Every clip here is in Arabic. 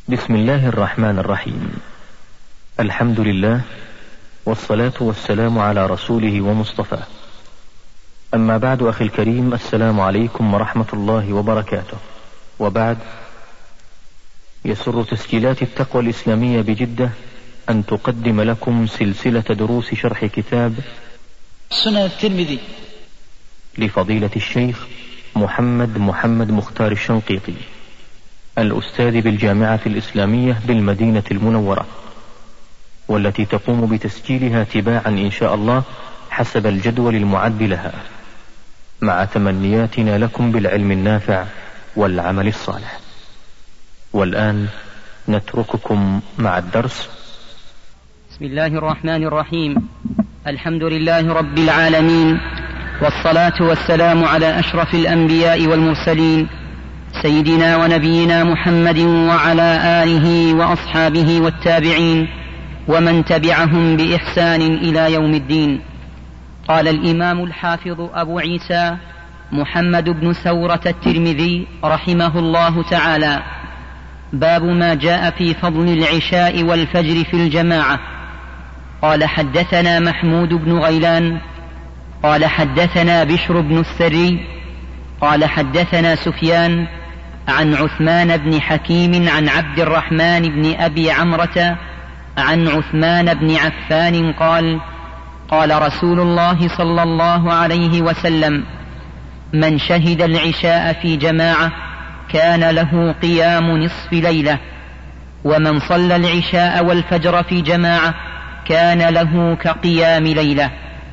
بسم الله الرحمن الرحيم. الحمد لله، والصلاة والسلام على رسوله ومصطفاه. أما بعد، أخي الكريم، السلام عليكم ورحمة الله وبركاته. وبعد، يسر تسجيلات التقوى الإسلامية بجدة أن تقدم لكم سلسلة دروس شرح كتاب سنن الترمذي لفضيلة الشيخ محمد مختار الشنقيطي، الأستاذ بالجامعة الإسلامية بالمدينة المنورة، والتي تقوم بتسجيلها تباعا إن شاء الله حسب الجدول المعد لها، مع تمنياتنا لكم بالعلم النافع والعمل الصالح. والآن نترككم مع الدرس. بسم الله الرحمن الرحيم. الحمد لله رب العالمين، والصلاة والسلام على أشرف الأنبياء والمرسلين، سيدنا ونبينا محمد وعلى آله وأصحابه والتابعين ومن تبعهم بإحسان إلى يوم الدين. قال الإمام الحافظ أبو عيسى محمد بن ثورة الترمذي رحمه الله تعالى: باب ما جاء في فضل العشاء والفجر في الجماعة. قال: حدثنا محمود بن غيلان قال: حدثنا بشر بن السري قال: حدثنا سفيان عن عثمان بن حكيم عن عبد الرحمن بن أبي عمرة عن عثمان بن عفان قال: قال رسول الله صلى الله عليه وسلم: من شهد العشاء في جماعة كان له قيام نصف ليلة، ومن صلى العشاء والفجر في جماعة كان له كقيام ليلة.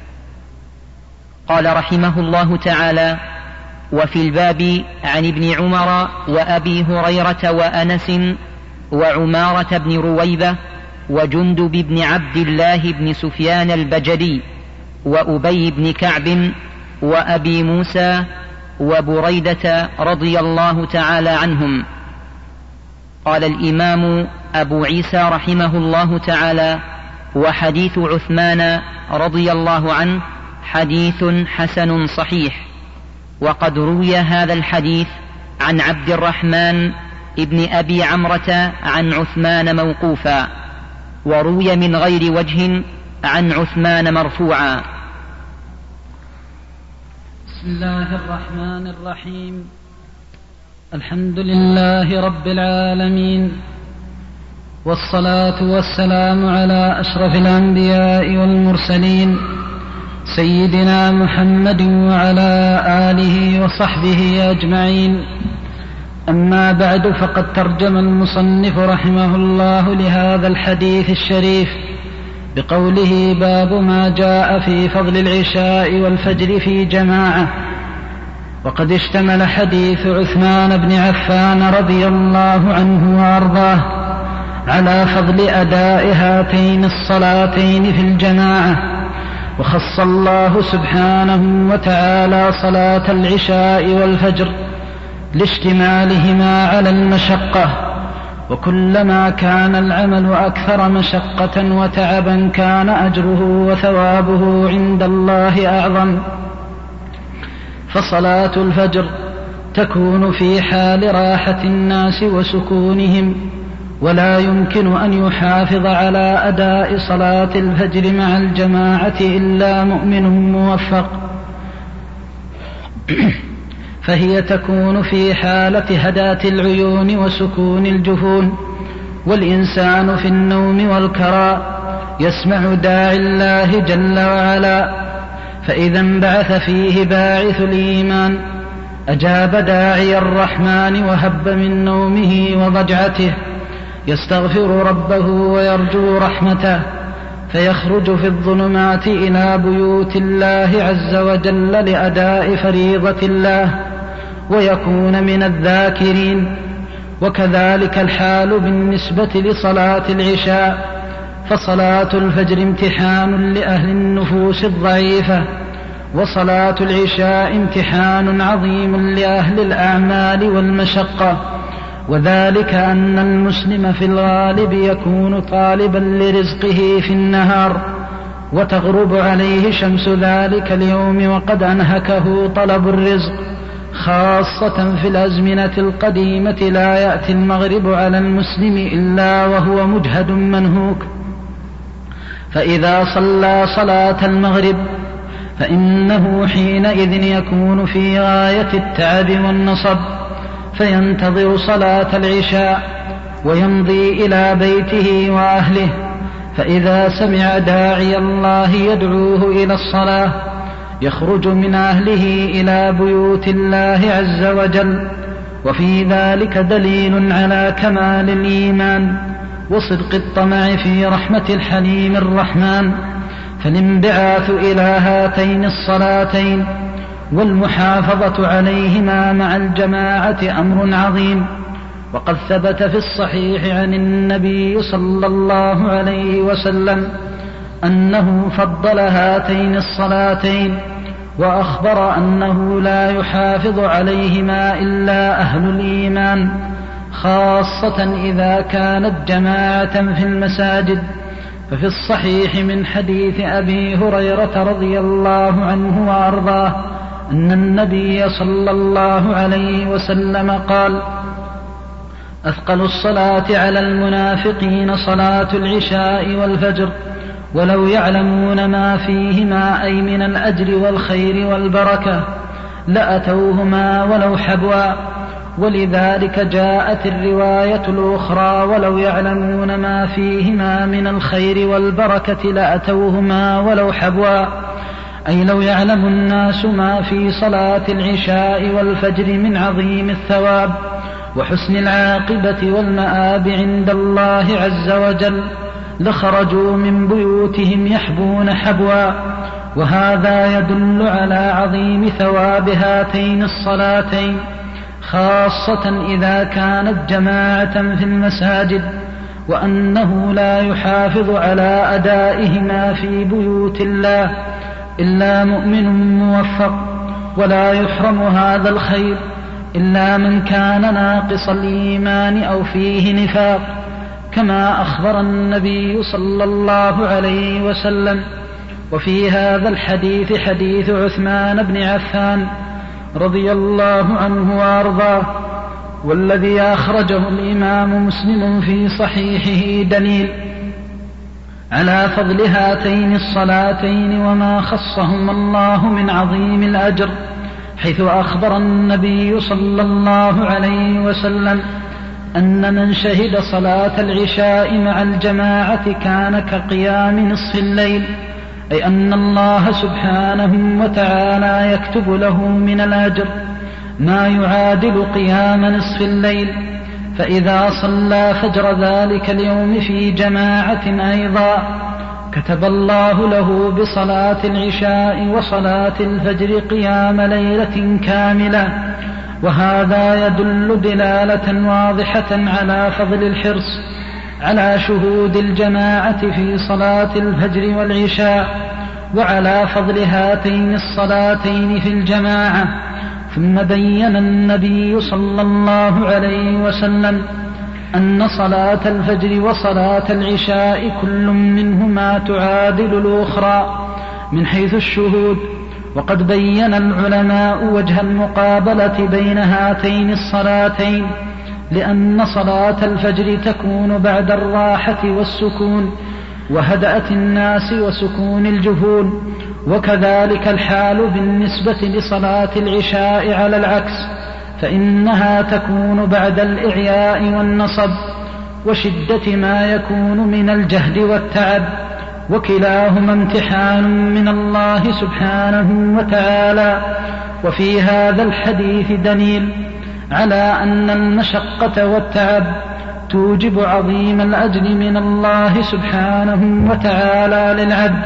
قال رحمه الله تعالى: وفي الباب عن ابن عمر وأبي هريرة وأنس وعمارة بن رويبة وجندب بن عبد الله بن سفيان البجلي وأبي بن كعب وأبي موسى وبريدة رضي الله تعالى عنهم. قال الإمام أبو عيسى رحمه الله تعالى: وحديث عثمان رضي الله عنه حديث حسن صحيح. وقد روي هذا الحديث عن عبد الرحمن ابن أبي عمرة عن عثمان موقوفا، وروي من غير وجه عن عثمان مرفوعا. بسم الله الرحمن الرحيم. الحمد لله رب العالمين، والصلاة والسلام على أشرف الأنبياء والمرسلين، سيدنا محمد وعلى آله وصحبه أجمعين. أما بعد، فقد ترجم المصنف رحمه الله لهذا الحديث الشريف بقوله: باب ما جاء في فضل العشاء والفجر في جماعة. وقد اشتمل حديث عثمان بن عفان رضي الله عنه وأرضاه على فضل أداء هاتين الصلاتين في الجماعة، وخص الله سبحانه وتعالى صلاة العشاء والفجر لاشتمالهما على المشقة، وكلما كان العمل أكثر مشقة وتعبا كان أجره وثوابه عند الله أعظم. فصلاة الفجر تكون في حال راحة الناس وسكونهم، ولا يمكن أن يحافظ على أداء صلاة الفجر مع الجماعة إلا مؤمن موفق، فهي تكون في حالة هداة العيون وسكون الجفون، والإنسان في النوم والكراء يسمع داعي الله جل وعلا، فإذا انبعث فيه باعث الإيمان أجاب داعي الرحمن وهب من نومه وضجعته، يستغفر ربه ويرجو رحمته، فيخرج في الظلمات إلى بيوت الله عز وجل لأداء فريضة الله ويكون من الذاكرين. وكذلك الحال بالنسبة لصلاة العشاء، فصلاة الفجر امتحان لأهل النفوس الضعيفة، وصلاة العشاء امتحان عظيم لأهل الأعمال والمشقة، وذلك أن المسلم في الغالب يكون طالبا لرزقه في النهار، وتغرب عليه شمس ذلك اليوم وقد أنهكه طلب الرزق، خاصة في الأزمنة القديمة لا يأتي المغرب على المسلم إلا وهو مجهد منهوك، فإذا صلى صلاة المغرب فإنه حينئذ يكون في غاية التعب والنصب، فينتظر صلاة العشاء ويمضي إلى بيته وأهله، فإذا سمع داعي الله يدعوه إلى الصلاة يخرج من أهله إلى بيوت الله عز وجل. وفي ذلك دليل على كمال الإيمان وصدق الطمع في رحمة الحليم الرحمن. فالانبعاث إلى هاتين الصلاتين والمحافظة عليهما مع الجماعة أمر عظيم، وقد ثبت في الصحيح عن النبي صلى الله عليه وسلم أنه فضل هاتين الصلاتين، وأخبر أنه لا يحافظ عليهما إلا أهل الإيمان، خاصة إذا كانت جماعة في المساجد. ففي الصحيح من حديث أبي هريرة رضي الله عنه وأرضاه أن النبي صلى الله عليه وسلم قال: أثقل الصلاة على المنافقين صلاة العشاء والفجر، ولو يعلمون ما فيهما أي من الأجر والخير والبركة لأتوهما ولو حبوا. ولذلك جاءت الرواية الأخرى: ولو يعلمون ما فيهما من الخير والبركة لأتوهما ولو حبوا، أي لو يعلم الناس ما في صلاة العشاء والفجر من عظيم الثواب وحسن العاقبة والمآب عند الله عز وجل لخرجوا من بيوتهم يحبون حبوا. وهذا يدل على عظيم ثواب هاتين الصلاتين، خاصة إذا كانت جماعة في المساجد، وأنه لا يحافظ على أدائهما في بيوت الله إلا مؤمن موفق، ولا يحرم هذا الخير إلا من كان ناقص الإيمان أو فيه نفاق، كما أخبر النبي صلى الله عليه وسلم. وفي هذا الحديث حديث عثمان بن عفان رضي الله عنه وأرضاه، والذي أخرجه الإمام مسلم في صحيحه دليل على فضل هاتين الصلاتين وما خصهما الله من عظيم الأجر، حيث أخبر النبي صلى الله عليه وسلم أن من شهد صلاة العشاء مع الجماعة كان كقيام نصف الليل، أي أن الله سبحانه وتعالى يكتب له من الأجر ما يعادل قيام نصف الليل. فإذا صلى فجر ذلك اليوم في جماعة أيضا كتب الله له بصلاة العشاء وصلاة الفجر قيام ليلة كاملة. وهذا يدل دلالة واضحة على فضل الحرص على شهود الجماعة في صلاة الفجر والعشاء، وعلى فضل هاتين الصلاتين في الجماعة. ثم بين النبي صلى الله عليه وسلم أن صلاة الفجر وصلاة العشاء كل منهما تعادل الأخرى من حيث الشهود. وقد بين العلماء وجه المقابلة بين هاتين الصلاتين، لأن صلاة الفجر تكون بعد الراحة والسكون وهدأة الناس وسكون الجفون، وكذلك الحال بالنسبة لصلاة العشاء على العكس، فإنها تكون بعد الإعياء والنصب وشدة ما يكون من الجهد والتعب، وكلاهما امتحان من الله سبحانه وتعالى. وفي هذا الحديث دليل على أن المشقة والتعب توجب عظيم الأجر من الله سبحانه وتعالى للعبد.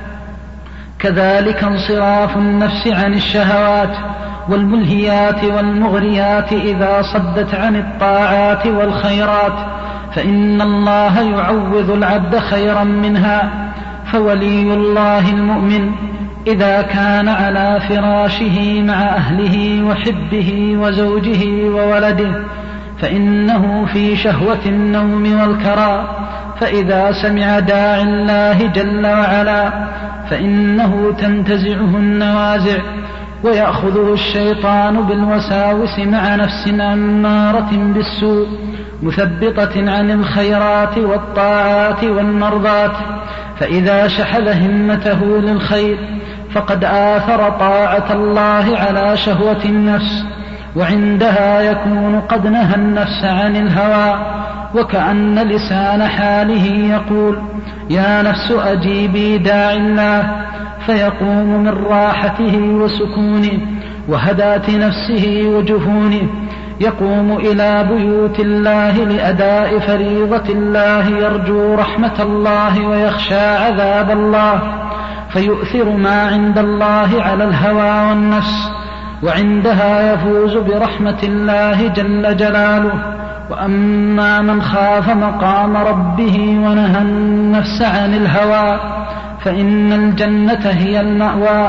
كذلك انصراف النفس عن الشهوات والملهيات والمغريات إذا صدت عن الطاعات والخيرات، فإن الله يعوض العبد خيرا منها. فولي الله المؤمن إذا كان على فراشه مع أهله وحبه وزوجه وولده فإنه في شهوة النوم والكرى، فإذا سمع داعي الله جل وعلا فإنه تنتزعه النوازع ويأخذه الشيطان بالوساوس مع نفس أمارة بالسوء مثبطة عن الخيرات والطاعات والمرضات، فإذا شحذ همته للخير فقد آثر طاعة الله على شهوة النفس، وعندها يكون قد نهى النفس عن الهوى، وكأن لسان حاله يقول: يا نفس أجيبي داعي الله، فيقوم من راحته وسكونه وهدات نفسه وجفونه، يقوم إلى بيوت الله لأداء فريضة الله، يرجو رحمة الله ويخشى عذاب الله، فيؤثر ما عند الله على الهوى والنفس، وعندها يفوز برحمة الله جل جلاله. وأما من خاف مقام ربه ونهى النفس عن الهوى فإن الجنة هي المأوى،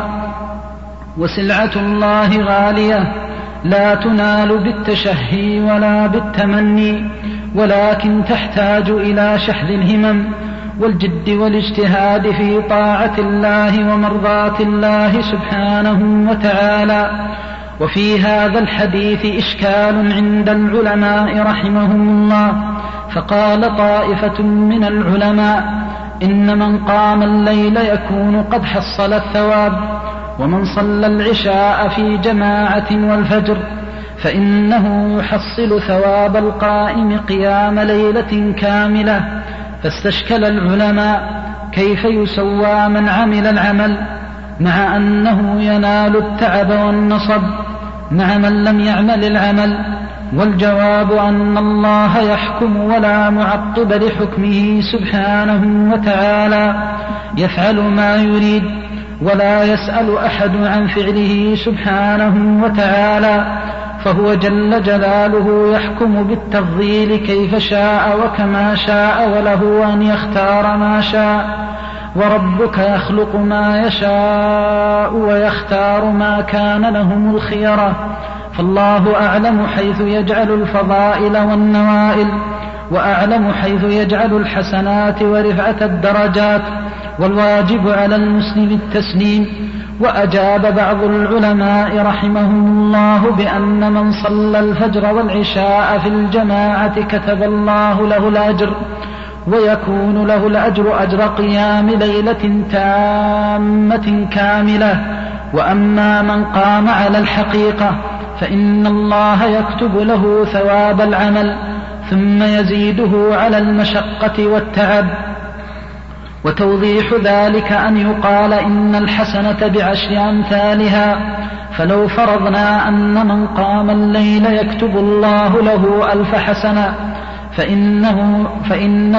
وسلعة الله غالية لا تنال بالتشهي ولا بالتمني، ولكن تحتاج إلى شحذ الهمم والجد والاجتهاد في طاعة الله ومرضاة الله سبحانه وتعالى. وفي هذا الحديث إشكال عند العلماء رحمهم الله، فقال طائفة من العلماء: إن من قام الليل يكون قد حصل الثواب، ومن صلى العشاء في جماعة والفجر فإنه يحصل ثواب القائم قيام ليلة كاملة. فاستشكل العلماء كيف يسوى من عمل العمل مع أنه ينال التعب والنصب مع من لم يعمل العمل، والجواب أن الله يحكم ولا معقب لحكمه سبحانه وتعالى، يفعل ما يريد ولا يسأل أحد عن فعله سبحانه وتعالى، فهو جل جلاله يحكم بالتفضيل كيف شاء وكما شاء، وله أن يختار ما شاء. وربك يخلق ما يشاء ويختار ما كان لهم الخيرة، فالله أعلم حيث يجعل الفضائل والنوائل، وأعلم حيث يجعل الحسنات ورفعة الدرجات، والواجب على المسلم التسليم. وأجاب بعض العلماء رحمهم الله بأن من صلى الفجر والعشاء في الجماعة كتب الله له الأجر، ويكون له الأجر أجر قيام ليلة تامة كاملة. وأما من قام على الحقيقة فإن الله يكتب له ثواب العمل ثم يزيده على المشقة والتعب. وتوضيح ذلك أن يقال إن الحسنة بعشر أمثالها، فلو فرضنا أن من قام الليل يكتب الله له 1000 حسنة، فإن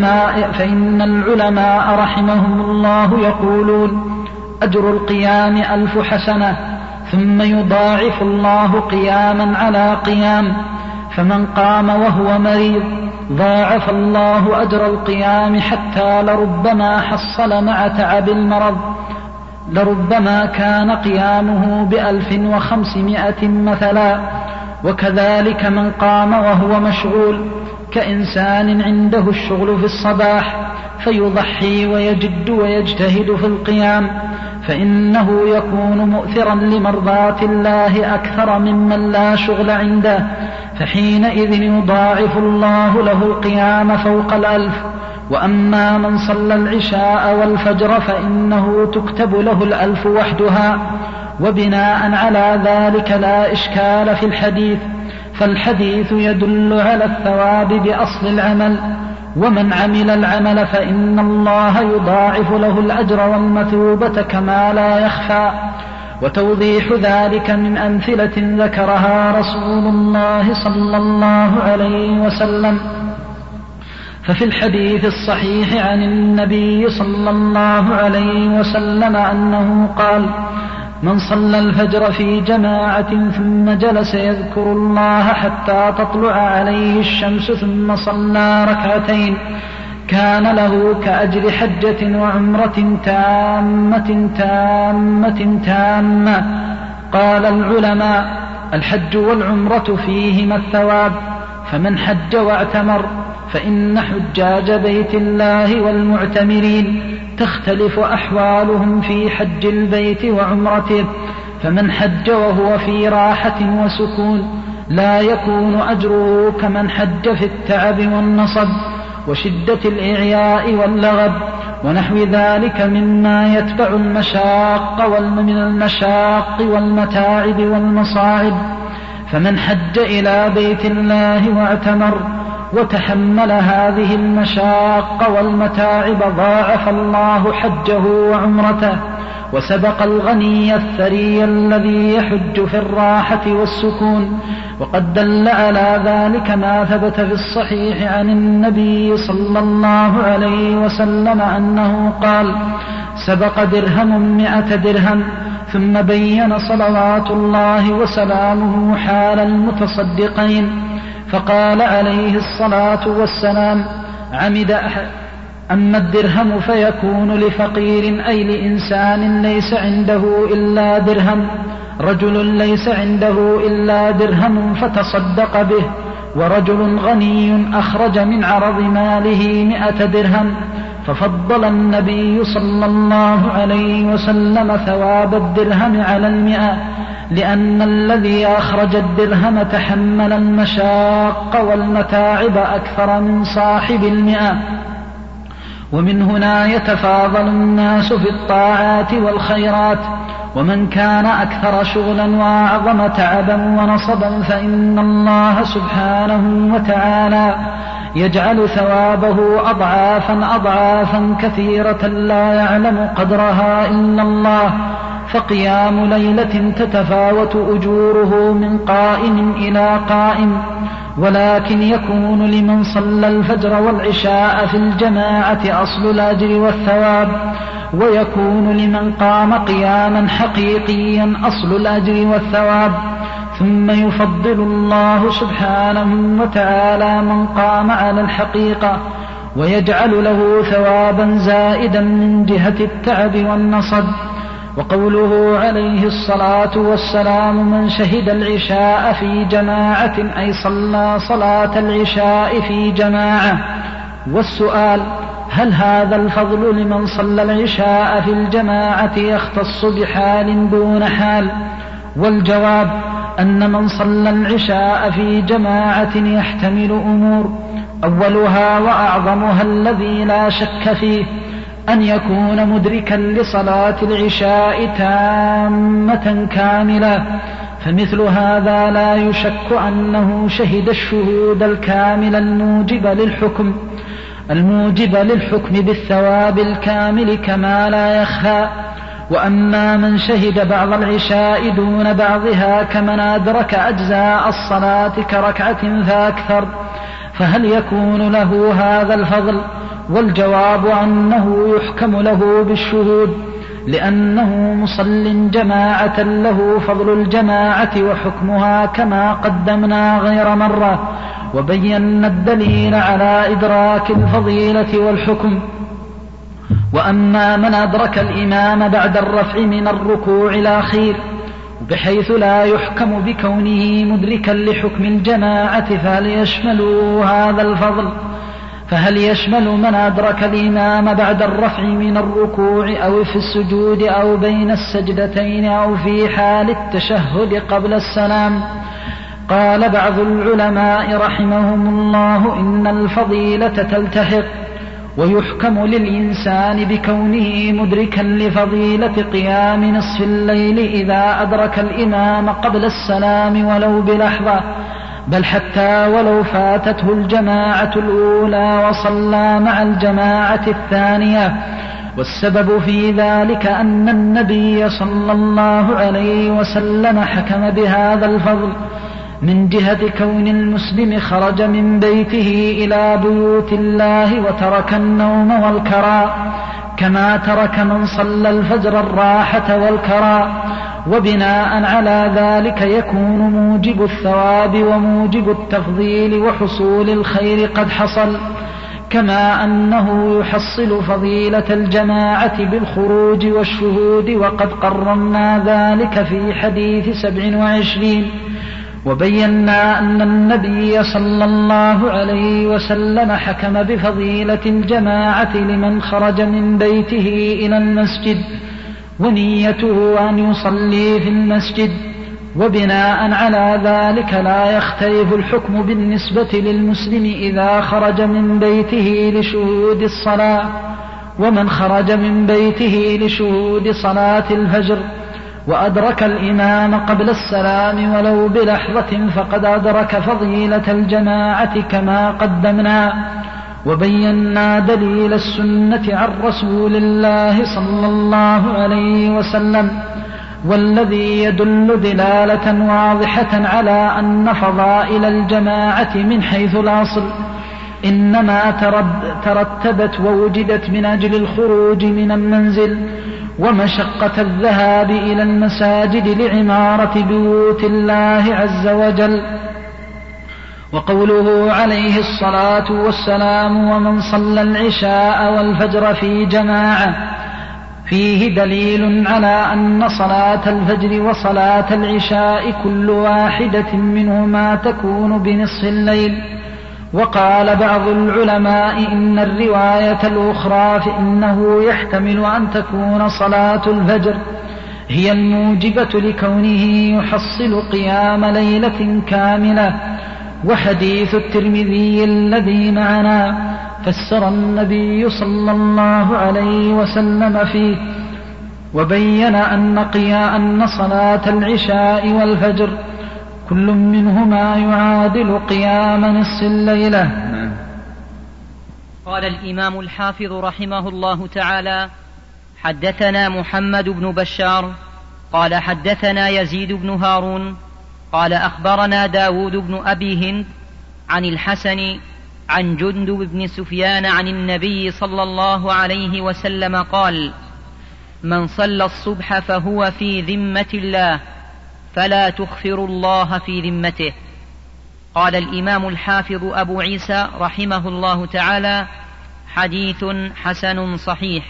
العلماء رحمهم الله يقولون: أجر القيام 1000 حسنة، ثم يضاعف الله قياما على قيام، فمن قام وهو مريض ضاعف الله أجر القيام حتى لربما حصل مع تعب المرض، لربما كان قيامه 1500 مثلا. وكذلك من قام وهو مشغول كإنسان عنده الشغل في الصباح فيضحي ويجد ويجتهد في القيام، فإنه يكون مؤثرا لمرضاة الله أكثر ممن لا شغل عنده، فحينئذ يضاعف الله له القيام فوق 1000. وأما من صلى العشاء والفجر فإنه تكتب له 1000 وحدها. وبناء على ذلك لا إشكال في الحديث، فالحديث يدل على الثواب بأصل العمل، ومن عمل العمل فإن الله يضاعف له الأجر والمثوبة كما لا يخفى. وتوضيح ذلك من أمثلة ذكرها رسول الله صلى الله عليه وسلم. ففي الحديث الصحيح عن النبي صلى الله عليه وسلم أنه قال: من صلى الفجر في جماعة ثم جلس يذكر الله حتى تطلع عليه الشمس ثم صلى ركعتين كان له كأجر حجة وعمرة تامة تامة تامة. قال العلماء: الحج والعمرة فيهما الثواب، فمن حج واعتمر فإن حجاج بيت الله والمعتمرين تختلف أحوالهم في حج البيت وعمرته، فمن حج وهو في راحة وسكون لا يكون أجره كمن حج في التعب والنصب وشدة الإعياء واللغب ونحو ذلك مما يتبع المشاق من المشاق والمتاعب والمصاعب. فمن حج إلى بيت الله واعتمر وتحمل هذه المشاق والمتاعب ضاعف الله حجه وعمرته، وسبق الغني الثري الذي يحج في الراحة والسكون. وقد دل على ذلك ما ثبت في الصحيح عن النبي صلى الله عليه وسلم أنه قال: سبق درهم 100 درهم. ثم بين صلوات الله وسلامه حال المتصدقين فقال عليه الصلاة والسلام: أما الدرهم فيكون لفقير أي لإنسان ليس عنده إلا درهم، رجل ليس عنده إلا درهم فتصدق به، ورجل غني أخرج من عرض ماله 100 درهم. ففضل النبي صلى الله عليه وسلم ثواب الدرهم على 100، لأن الذي أخرج الدرهم تحمل المشاق والمتاعب أكثر من صاحب 100. ومن هنا يتفاضل الناس في الطاعات والخيرات، ومن كان أكثر شغلا وأعظم تعبا ونصبا فإن الله سبحانه وتعالى يجعل ثوابه أضعافا كثيرة لا يعلم قدرها إلا الله. فقيام ليلة تتفاوت أجوره من قائم إلى قائم، ولكن يكون لمن صلى الفجر والعشاء في الجماعة أصل الأجر والثواب، ويكون لمن قام قياما حقيقيا أصل الأجر والثواب. ثم يفضل الله سبحانه وتعالى من قام على الحقيقة ويجعل له ثوابا زائدا من جهة التعب والنصب. وقوله عليه الصلاة والسلام: من شهد العشاء في جماعة أي صلى صلاة العشاء في جماعة. والسؤال: هل هذا الفضل لمن صلى العشاء في الجماعة يختص بحال دون حال؟ والجواب أن من صلى العشاء في جماعة يحتمل أمور، أولها وأعظمها الذي لا شك فيه أن يكون مدركا لصلاة العشاء تامة كاملة، فمثل هذا لا يشك أنه شهد الشهود الكامل الموجب للحكم بالثواب الكامل كما لا يخفى. وأما من شهد بعض العشاء دون بعضها كمن أدرك أجزاء الصلاة كركعة فأكثر، فهل يكون له هذا الفضل؟ والجواب أنه يحكم له بالشهود، لأنه مصل جماعة له فضل الجماعة وحكمها كما قدمنا غير مرة، وبينا الدليل على إدراك الفضيلة والحكم. وأما من أدرك الإمام بعد الرفع من الركوع الأخير بحيث لا يحكم بكونه مدركا لحكم الجماعة فهل يشمل من أدرك الإمام بعد الرفع من الركوع أو في السجود أو بين السجدتين أو في حال التشهد قبل السلام؟ قال بعض العلماء رحمهم الله: إن الفضيلة تلتحق، ويحكم للإنسان بكونه مدركا لفضيلة قيام نصف الليل إذا أدرك الإمام قبل السلام ولو بلحظة، بل حتى ولو فاتته الجماعة الأولى وصلى مع الجماعة الثانية. والسبب في ذلك أن النبي صلى الله عليه وسلم حكم بهذا الفضل من جهة كون المسلم خرج من بيته إلى بيوت الله وترك النوم والكراء كما ترك من صلى الفجر الراحة والكراء، وبناء على ذلك يكون موجب الثواب وموجب التفضيل وحصول الخير قد حصل، كما أنه يحصل فضيلة الجماعة بالخروج والشهود، وقد قررنا ذلك في حديث 27. وبينا أن النبي صلى الله عليه وسلم حكم بفضيلة الجماعة لمن خرج من بيته إلى المسجد، ونيته أن يصلي في المسجد. وبناء على ذلك لا يختلف الحكم بالنسبة للمسلم إذا خرج من بيته لشهود الصلاة. ومن خرج من بيته لشهود صلاة الفجر وأدرك الإمام قبل السلام ولو بلحظة فقد أدرك فضيلة الجماعة كما قدمنا وبينا دليل السنة عن رسول الله صلى الله عليه وسلم، والذي يدل دلالة واضحة على أن فضائل الجماعة من حيث الأصل إنما ترتبت ووجدت من أجل الخروج من المنزل ومشقة الذهاب إلى المساجد لعمارة بيوت الله عز وجل. وقوله عليه الصلاة والسلام: ومن صلى العشاء والفجر في جماعة، فيه دليل على أن صلاة الفجر وصلاة العشاء كل واحدة منهما تكون بنصف الليل. وقال بعض العلماء إن الرواية الأخرى فإنه يحتمل أن تكون صلاة الفجر هي الموجبة لكونه يحصل قيام ليلة كاملة. وحديث الترمذي الذي معنا فسر النبي صلى الله عليه وسلم فيه وبين أن صلاة العشاء والفجر كل منهما يعادل قيام نصف الليلة. قال الإمام الحافظ رحمه الله تعالى: حدثنا محمد بن بشار قال حدثنا يزيد بن هارون قال أخبرنا داود بن أبي هند عن الحسن عن جندب بن سفيان عن النبي صلى الله عليه وسلم قال: من صلى الصبح فهو في ذمة الله فلا تخفر الله في ذمته. قال الإمام الحافظ أبو عيسى رحمه الله تعالى: حديث حسن صحيح.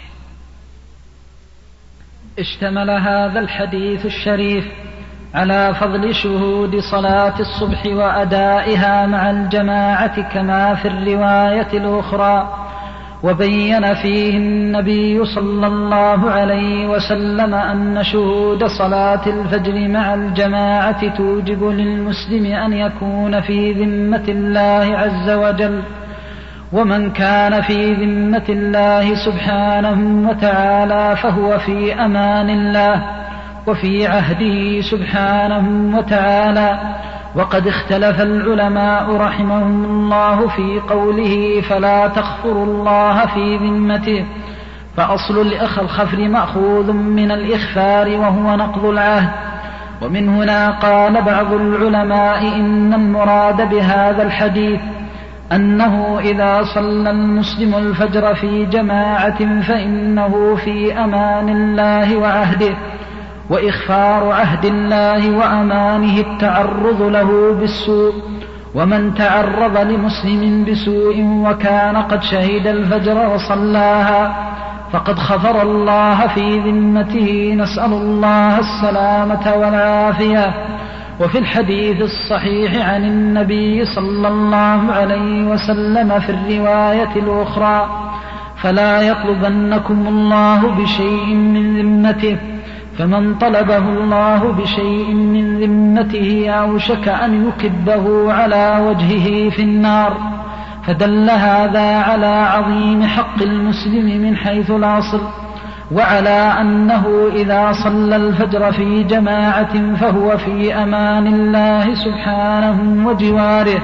اشتمل هذا الحديث الشريف على فضل شهود صلاة الصبح وأدائها مع الجماعة كما في الرواية الأخرى. وبين فيه النبي صلى الله عليه وسلم أن شهود صلاة الفجر مع الجماعة توجب للمسلم أن يكون في ذمة الله عز وجل. ومن كان في ذمة الله سبحانه وتعالى فهو في أمان الله وفي عهده سبحانه وتعالى. وقد اختلف العلماء رحمهم الله في قوله فلا تخفر الله في ذمته، فأصل الخفر مأخوذ من الإخفار وهو نقض العهد. ومن هنا قال بعض العلماء إن المراد بهذا الحديث أنه إذا صلى المسلم الفجر في جماعة فإنه في أمان الله وعهده، وإخفار عهد الله وأمانه التعرض له بالسوء. ومن تعرض لمسلم بسوء وكان قد شهد الفجر وصلاها فقد خفر الله في ذمته، نسأل الله السلامة والعافية. وفي الحديث الصحيح عن النبي صلى الله عليه وسلم في الرواية الأخرى: فلا يطلبنكم الله بشيء من ذمته، فمن طلبه الله بشيء من ذمته أوشك أن يكبه على وجهه في النار. فدل هذا على عظيم حق المسلم من حيث الأصل، وعلى أنه إذا صلى الفجر في جماعة فهو في أمان الله سبحانه وجواره.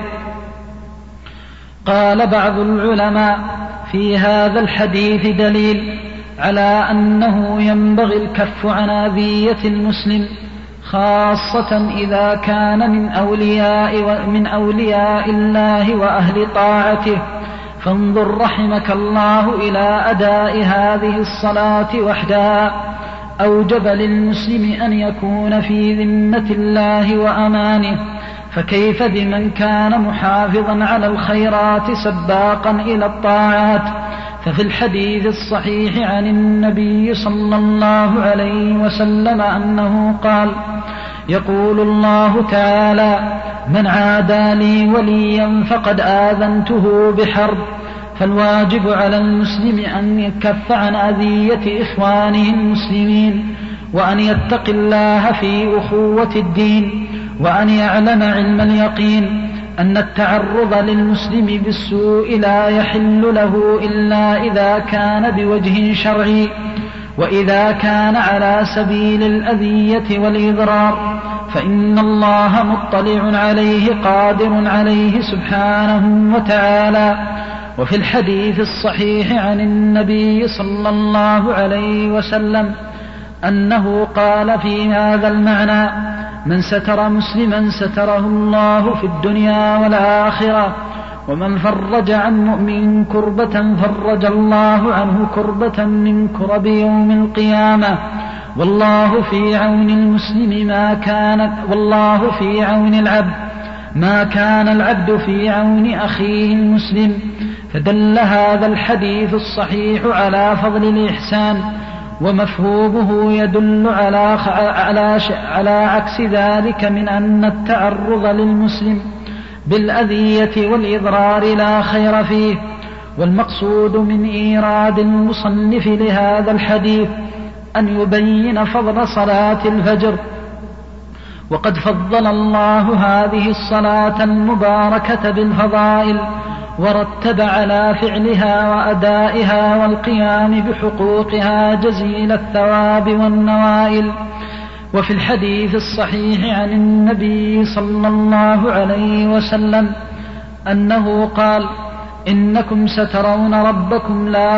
قال بعض العلماء في هذا الحديث دليل على أنه ينبغي الكف عن أذية المسلم، خاصة إذا كان من أولياء الله وأهل طاعته. فانظر رحمك الله إلى أداء هذه الصلاة وحدها أوجب للمسلم أن يكون في ذمة الله وأمانه، فكيف بمن كان محافظا على الخيرات سباقا إلى الطاعات. ففي الحديث الصحيح عن النبي صلى الله عليه وسلم أنه قال: يقول الله تعالى: من عادى لي وليا فقد آذنته بحرب. فالواجب على المسلم أن يكف عن أذية إخوانه المسلمين، وأن يتقي الله في أخوة الدين، وأن يعلم علم اليقين أن التعرض للمسلم بالسوء لا يحل له إلا إذا كان بوجه شرعي، وإذا كان على سبيل الأذية والإضرار فإن الله مطلع عليه قادر عليه سبحانه وتعالى. وفي الحديث الصحيح عن النبي صلى الله عليه وسلم أنه قال في هذا المعنى: من ستر مسلما ستره الله في الدنيا والآخرة، ومن فرج عن مؤمن كربة فرج الله عنه كربة من كرب يوم القيامة. والله في عون المسلم والله في عون العبد ما كان العبد في عون أخيه المسلم. فدل هذا الحديث الصحيح على فضل الإحسان، ومفهومه يدل على عكس ذلك من أن التعرض للمسلم بالأذية والإضرار لا خير فيه. والمقصود من إيراد المصنف لهذا الحديث أن يبين فضل صلاة الفجر، وقد فضل الله هذه الصلاة المباركة بالفضائل، ورتب على فعلها وأدائها والقيام بحقوقها جزيل الثواب والنوائل. وفي الحديث الصحيح عن النبي صلى الله عليه وسلم أنه قال: إنكم سترون ربكم لا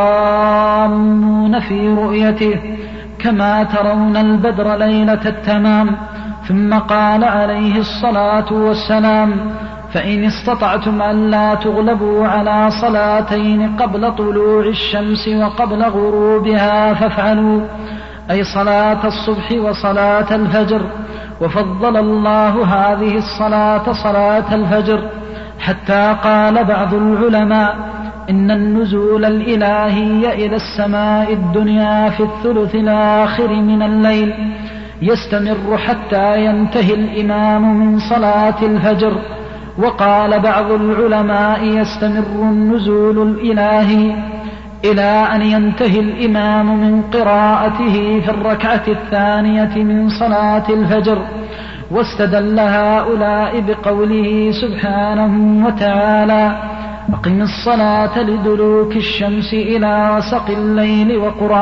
تضامون في رؤيته كما ترون البدر ليلة التمام. ثم قال عليه الصلاة والسلام: فإن استطعتم أن لا تغلبوا على صلاتين قبل طلوع الشمس وقبل غروبها فافعلوا، أي صلاة الصبح وصلاة الفجر. وفضل الله هذه الصلاة صلاة الفجر، حتى قال بعض العلماء: إن النزول الإلهي إلى السماء الدنيا في الثلث الآخر من الليل يستمر حتى ينتهي الإمام من صلاة الفجر. وقال بعض العلماء: يستمر النزول الإلهي إلى أن ينتهي الإمام من قراءته في الركعة الثانية من صلاة الفجر. واستدل هؤلاء بقوله سبحانه وتعالى: أقم الصلاة لدلوك الشمس إلى وسق الليل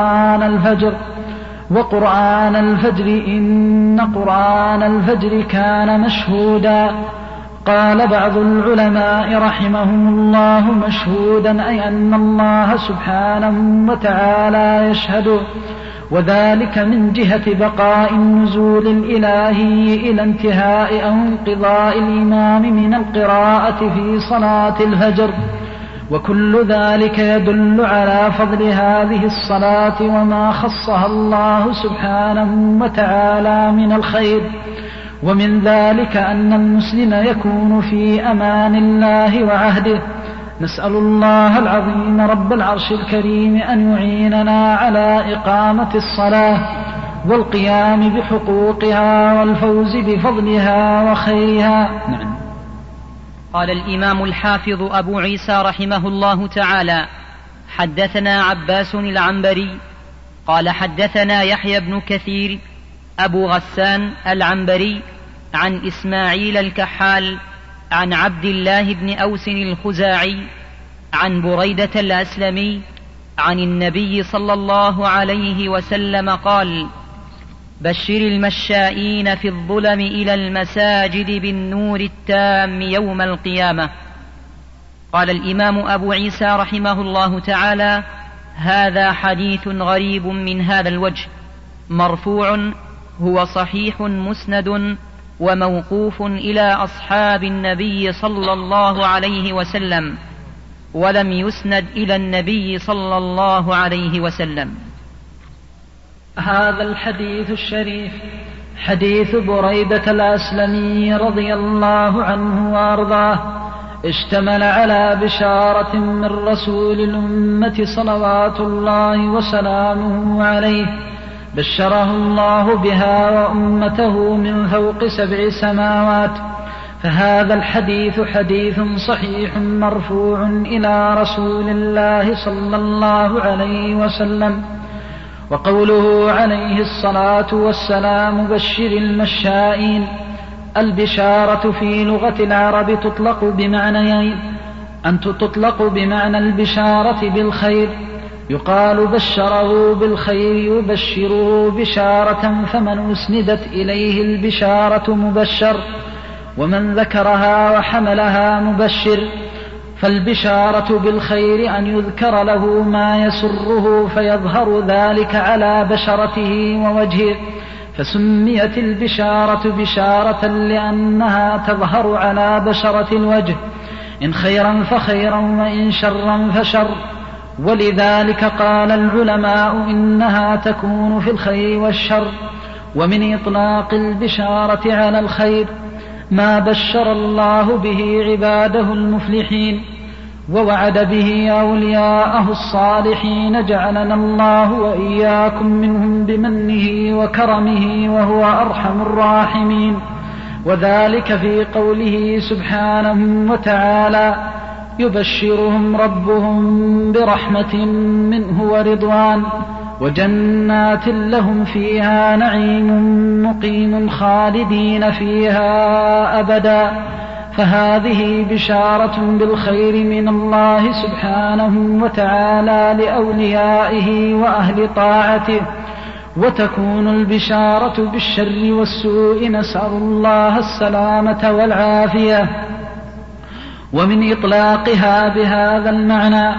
وقرآن الفجر إن قرآن الفجر كان مشهودا. قال بعض العلماء رحمهم الله: مشهودا أي أن الله سبحانه وتعالى يشهده، وذلك من جهة بقاء النزول الإلهي إلى انتهاء أو انقضاء الإمام من القراءة في صلاة الفجر. وكل ذلك يدل على فضل هذه الصلاة وما خصها الله سبحانه وتعالى من الخير. ومن ذلك أن المسلم يكون في أمان الله وعهده. نسأل الله العظيم رب العرش الكريم أن يعيننا على إقامة الصلاة والقيام بحقوقها والفوز بفضلها وخيرها. نعم. قال الإمام الحافظ أبو عيسى رحمه الله تعالى: حدثنا عباس العنبري قال حدثنا يحيى بن كثير أبو غسان العنبري عن إسماعيل الكحال عن عبد الله بن أوس الخزاعي عن بريدة الأسلمي عن النبي صلى الله عليه وسلم قال: بشر المشائين في الظلم إلى المساجد بالنور التام يوم القيامة. قال الإمام أبو عيسى رحمه الله تعالى: هذا حديث غريب من هذا الوجه، مرفوع، هو صحيح مسند وموقوف إلى أصحاب النبي صلى الله عليه وسلم، ولم يسند إلى النبي صلى الله عليه وسلم. هذا الحديث الشريف حديث بريدة الأسلمي رضي الله عنه وأرضاه، اشتمل على بشارة من رسول الأمة صلوات الله وسلامه عليه، بشره الله بها وأمته من فوق 7 سماوات، فهذا الحديث حديث صحيح مرفوع إلى رسول الله صلى الله عليه وسلم. وقوله عليه الصلاة والسلام بشر المشائين، البشارة في لغة العرب تطلق بمعنيين: أن تطلق بمعنى البشارة بالخير، يقال بشره بالخير يبشره بشارة، فمن أسندت إليه البشارة مبشر، ومن ذكرها وحملها مبشر. فالبشارة بالخير أن يذكر له ما يسره فيظهر ذلك على بشرته ووجهه، فسميت البشارة بشارة لأنها تظهر على بشرة الوجه، إن خيرا فخيرا وإن شرا فشر. ولذلك قال العلماء إنها تكون في الخير والشر. ومن إطلاق البشارة على الخير ما بشر الله به عباده المفلحين ووعد به أولياءه الصالحين، جعلنا الله وإياكم منهم بمنه وكرمه وهو أرحم الراحمين. وذلك في قوله سبحانه وتعالى: يبشرهم ربهم برحمة منه ورضوان وجنات لهم فيها نعيم مقيم خالدين فيها أبدا. فهذه بشارة بالخير من الله سبحانه وتعالى لأوليائه وأهل طاعته. وتكون البشارة بالشر والسوء، نسأل الله السلامة والعافية. ومن إطلاقها بهذا المعنى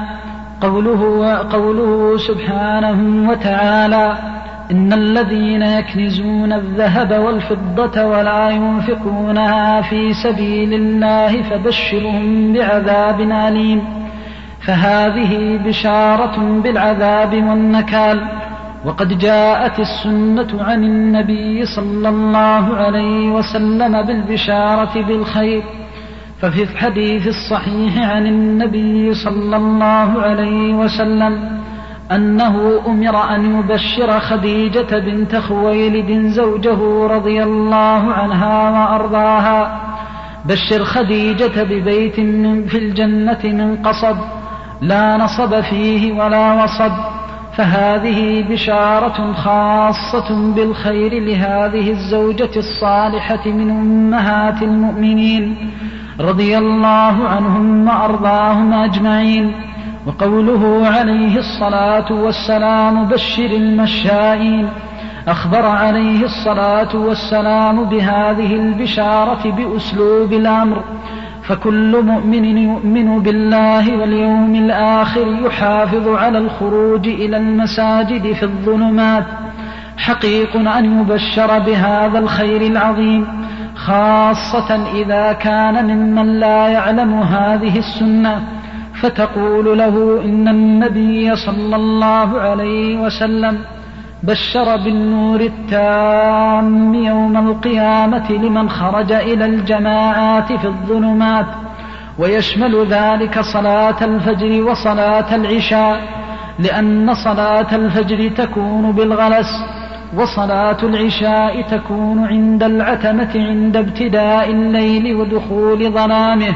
قوله سبحانه وتعالى: إن الذين يكنزون الذهب والفضة ولا ينفقونها في سبيل الله فبشرهم بعذاب أليم. فهذه بشارة بالعذاب والنكال. وقد جاءت السنة عن النبي صلى الله عليه وسلم بالبشارة بالخير، ففي الحديث الصحيح عن النبي صلى الله عليه وسلم أنه أمر أن يبشر خديجة بنت خويلد زوجه رضي الله عنها وأرضاها: بشر خديجة ببيت في الجنة من قصب لا نصب فيه ولا وصب. فهذه بشارة خاصة بالخير لهذه الزوجة الصالحة من أمهات المؤمنين رضي الله عنهم وأرضاهم أجمعين. وقوله عليه الصلاة والسلام بشر المشائين، أخبر عليه الصلاة والسلام بهذه البشارة بأسلوب الأمر، فكل مؤمن يؤمن بالله واليوم الآخر يحافظ على الخروج إلى المساجد في الظلمات حقيق أن يبشر بهذا الخير العظيم، خاصة إذا كان ممن لا يعلم هذه السنة، فتقول له: إن النبي صلى الله عليه وسلم بشر بالنور التام يوم القيامة لمن خرج إلى الجماعات في الظلمات، ويشمل ذلك صلاة الفجر وصلاة العشاء، لأن صلاة الفجر تكون بالغلس، وصلاة العشاء تكون عند العتمة عند ابتداء الليل ودخول ظلامه.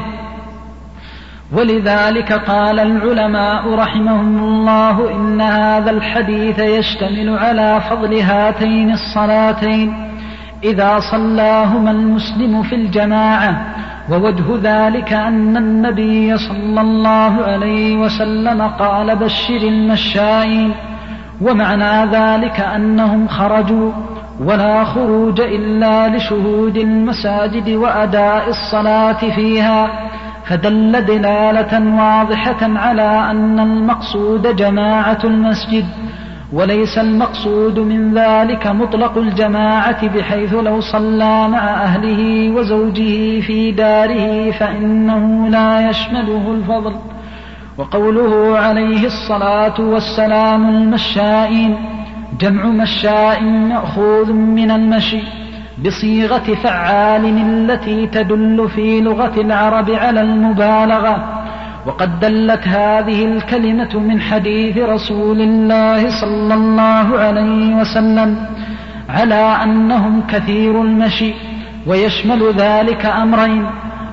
ولذلك قال العلماء رحمهم الله: إن هذا الحديث يشتمل على فضل هاتين الصلاتين إذا صلاهما المسلم في الجماعة. ووجه ذلك أن النبي صلى الله عليه وسلم قال: بشر المشائين، ومعنى ذلك أنهم خرجوا، ولا خروج إلا لشهود المساجد وأداء الصلاة فيها، فدل دلالة واضحة على أن المقصود جماعة المسجد، وليس المقصود من ذلك مطلق الجماعة، بحيث لو صلى مع أهله وزوجه في داره فإنه لا يشمله الفضل. وقوله عليه الصلاة والسلام المشائين جمع مشاء مأخوذ من المشي بصيغة فعال التي تدل في لغة العرب على المبالغة. وقد دلت هذه الكلمة من حديث رسول الله صلى الله عليه وسلم على أنهم كثير المشي، ويشمل ذلك أمرين: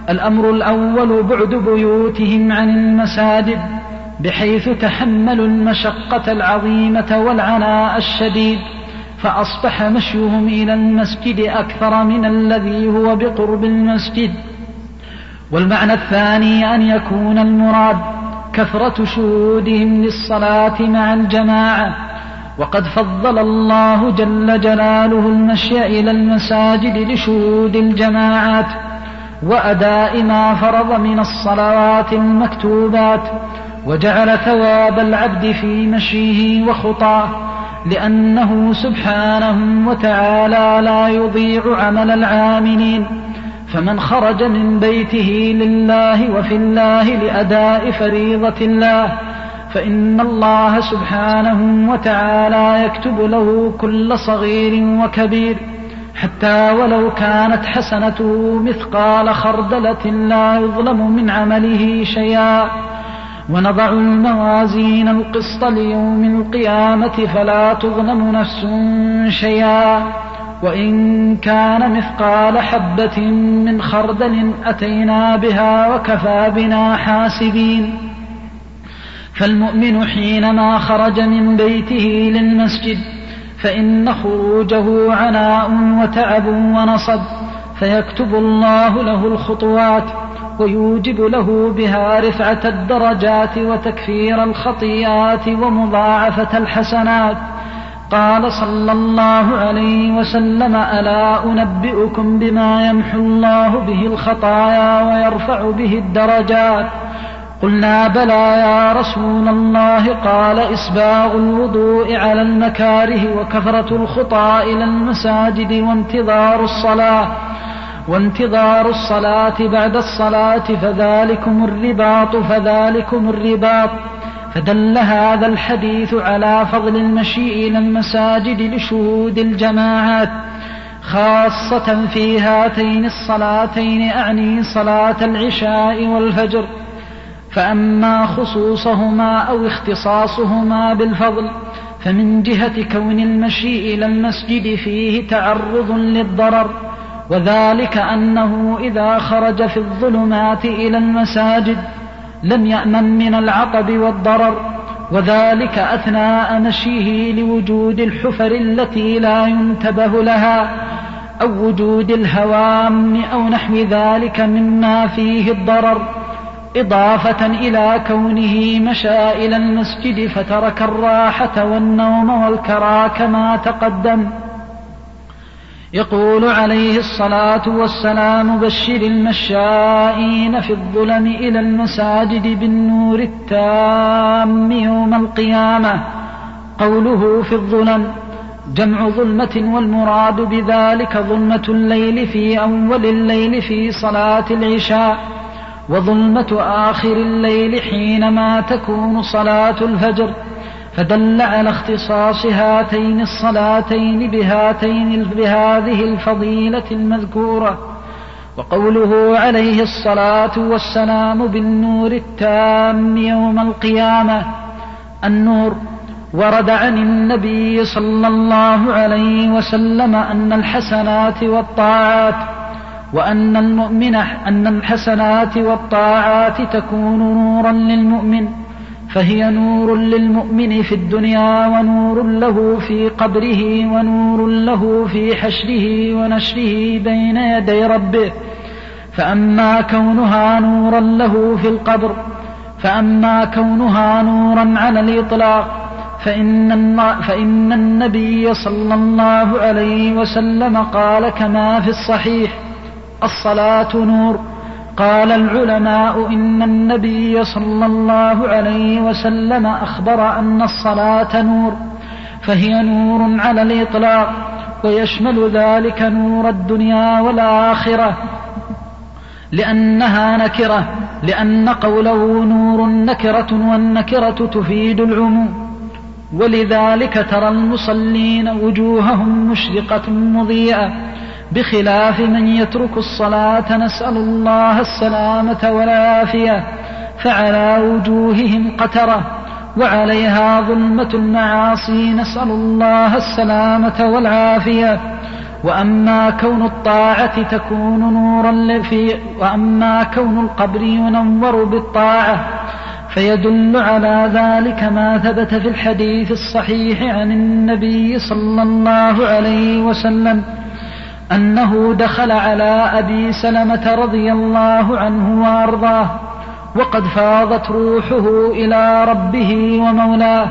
الأمر الأول بعد بيوتهم عن المساجد، بحيث تحملوا المشقة العظيمة والعناء الشديد، فأصبح مشيهم إلى المسجد أكثر من الذي هو بقرب المسجد. والمعنى الثاني أن يكون المراد كثرة شهودهم للصلاة مع الجماعة، وقد فضل الله جل جلاله المشي إلى المساجد لشهود الجماعات وأداء ما فرض من الصلوات المكتوبات، وجعل ثواب العبد في مشيه وخطاه، لأنه سبحانه وتعالى لا يضيع عمل العاملين. فمن خرج من بيته لله وفي الله لأداء فريضة الله، فإن الله سبحانه وتعالى يكتب له كل صغير وكبير، حتى ولو كانت حسنته مثقال خردلة لا يظلم من عمله شيئا. ونضع الموازين القسط ليوم القيامة فلا تظلم نفس شيئا، وإن كان مثقال حبة من خردل أتينا بها وكفى بنا حاسبين. فالمؤمن حينما خرج من بيته للمسجد فإن خروجه عناء وتعب ونصب، فيكتب الله له الخطوات ويوجب له بها رفعة الدرجات وتكفير الخطيئات ومضاعفة الحسنات. قال صلى الله عليه وسلم: ألا أنبئكم بما يمحو الله به الخطايا ويرفع به الدرجات؟ قلنا: بلى يا رسول الله. قال: إسباغ الوضوء على المكاره، وكثرة الخطى إلى المساجد، وانتظار الصلاة بعد الصلاة، فذلكم الرباط. فدل هذا الحديث على فضل المشي إلى المساجد لشهود الجماعات، خاصة في هاتين الصلاتين، أعني صلاة العشاء والفجر. فأما خصوصهما أو اختصاصهما بالفضل فمن جهة كون المشي إلى المسجد فيه تعرض للضرر، وذلك أنه إذا خرج في الظلمات إلى المساجد لم يأمن من العطب والضرر، وذلك أثناء مشيه لوجود الحفر التي لا ينتبه لها، أو وجود الهوام أو نحو ذلك مما فيه الضرر، إضافة إلى كونه مشى إلى المسجد فترك الراحة والنوم والكرى كما تقدم. يقول عليه الصلاة والسلام: بشر المشائين في الظلم إلى المساجد بالنور التام يوم القيامة. قوله في الظلم جمع ظلمة، والمراد بذلك ظلمة الليل في أول الليل في صلاة العشاء، وظلمة آخر الليل حينما تكون صلاة الفجر. فدل على اختصاص هاتين الصلاتين بهذه الفضيلة المذكورة. وقوله عليه الصلاة والسلام: بالنور التام يوم القيامة، النور ورد عن النبي صلى الله عليه وسلم أن الحسنات والطاعات أن الحسنات والطاعات تكون نورا للمؤمن، فهي نور للمؤمن في الدنيا، ونور له في قبره، ونور له في حشره ونشره بين يدي ربه. فأما كونها نورا له في القبر، فأما كونها نورا على الإطلاق فإن النبي صلى الله عليه وسلم قال كما في الصحيح: الصلاة نور. قال العلماء: إن النبي صلى الله عليه وسلم أخبر أن الصلاة نور، فهي نور على الإطلاق، ويشمل ذلك نور الدنيا والآخرة، لأنها نكرة، لأن قوله نور نكرة، والنكرة تفيد العموم. ولذلك ترى المصلين وجوههم مشرقة مضيئة، بخلاف من يترك الصلاة، نسأل الله السلامة والعافية، فعلى وجوههم قترة، وعليها ظلمة المعاصي، نسأل الله السلامة والعافية. وأما كون الطاعة تكون نورا وأما كون القبر ينور بالطاعة فيدل على ذلك ما ثبت في الحديث الصحيح عن النبي صلى الله عليه وسلم أنه دخل على أبي سلمة رضي الله عنه وأرضاه وقد فاضت روحه إلى ربه ومولاه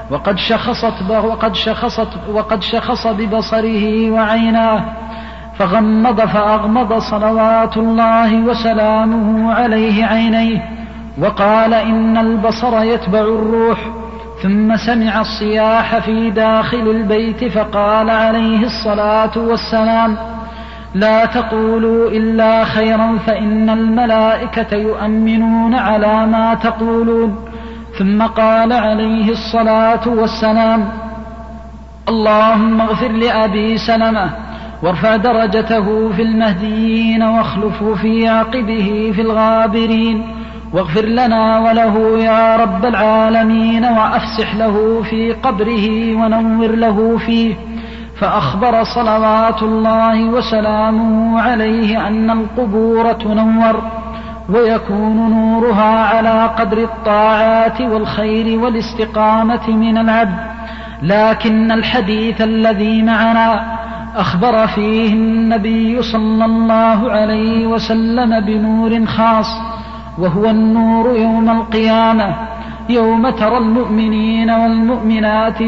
وقد شخص ببصره وعيناه فغمض فأغمض صلوات الله وسلامه عليه عينيه وقال إن البصر يتبع الروح. ثم سمع الصياح في داخل البيت فقال عليه الصلاة والسلام لا تقولوا إلا خيرا فإن الملائكة يؤمنون على ما تقولون. ثم قال عليه الصلاة والسلام اللهم اغفر لأبي سلمة وارفع درجته في المهديين واخلفه في عقبه في الغابرين واغفر لنا وله يا رب العالمين وأفسح له في قبره ونور له فيه. فأخبر صلوات الله وسلامه عليه أن القبور تنور ويكون نورها على قدر الطاعات والخير والاستقامة من العبد. لكن الحديث الذي معنا أخبر فيه النبي صلى الله عليه وسلم بنور خاص وهو النور يوم القيامة يوم ترى المؤمنين والمؤمنات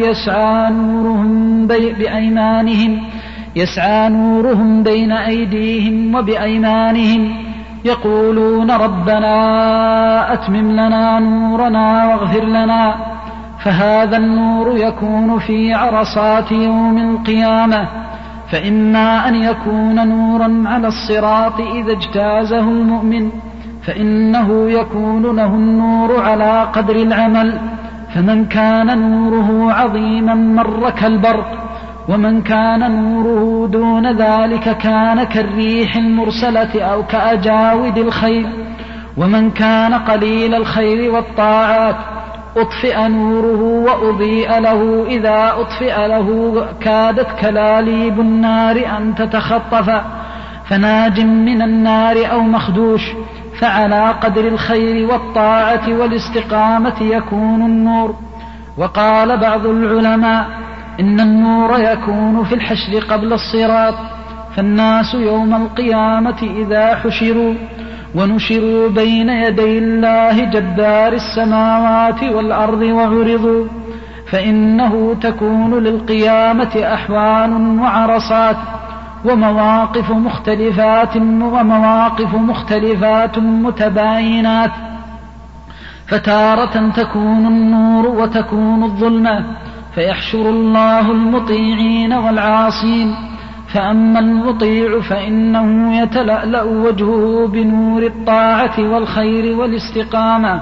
يسعى نورهم بين أيديهم وبأيمانهم يقولون ربنا أتمم لنا نورنا واغفر لنا. فهذا النور يكون في عرصات يوم القيامة فإما أن يكون نورا على الصراط إذا اجتازه المؤمن فإنه يكون له النور على قدر العمل فمن كان نوره عظيما مر كالبرق ومن كان نوره دون ذلك كان كالريح المرسلة أو كأجاود الخيل ومن كان قليل الخير والطاعات أطفئ نوره وأضيء له إذا أطفئ له كادت كلاليب النار أن تتخطف فناج من النار أو مخدوش. فعلى قدر الخير والطاعة والاستقامة يكون النور. وقال بعض العلماء إن النور يكون في الحشر قبل الصراط فالناس يوم القيامة إذا حشروا ونشروا بين يدي الله جبار السماوات والأرض وعرضوا فإنه تكون للقيامة أحوال وعرصات ومواقف مختلفات متباينات فتارة تكون النور وتكون الظلمة فيحشر الله المطيعين والعاصين. فأما المطيع فإنه يتلألأ وجهه بنور الطاعة والخير والاستقامة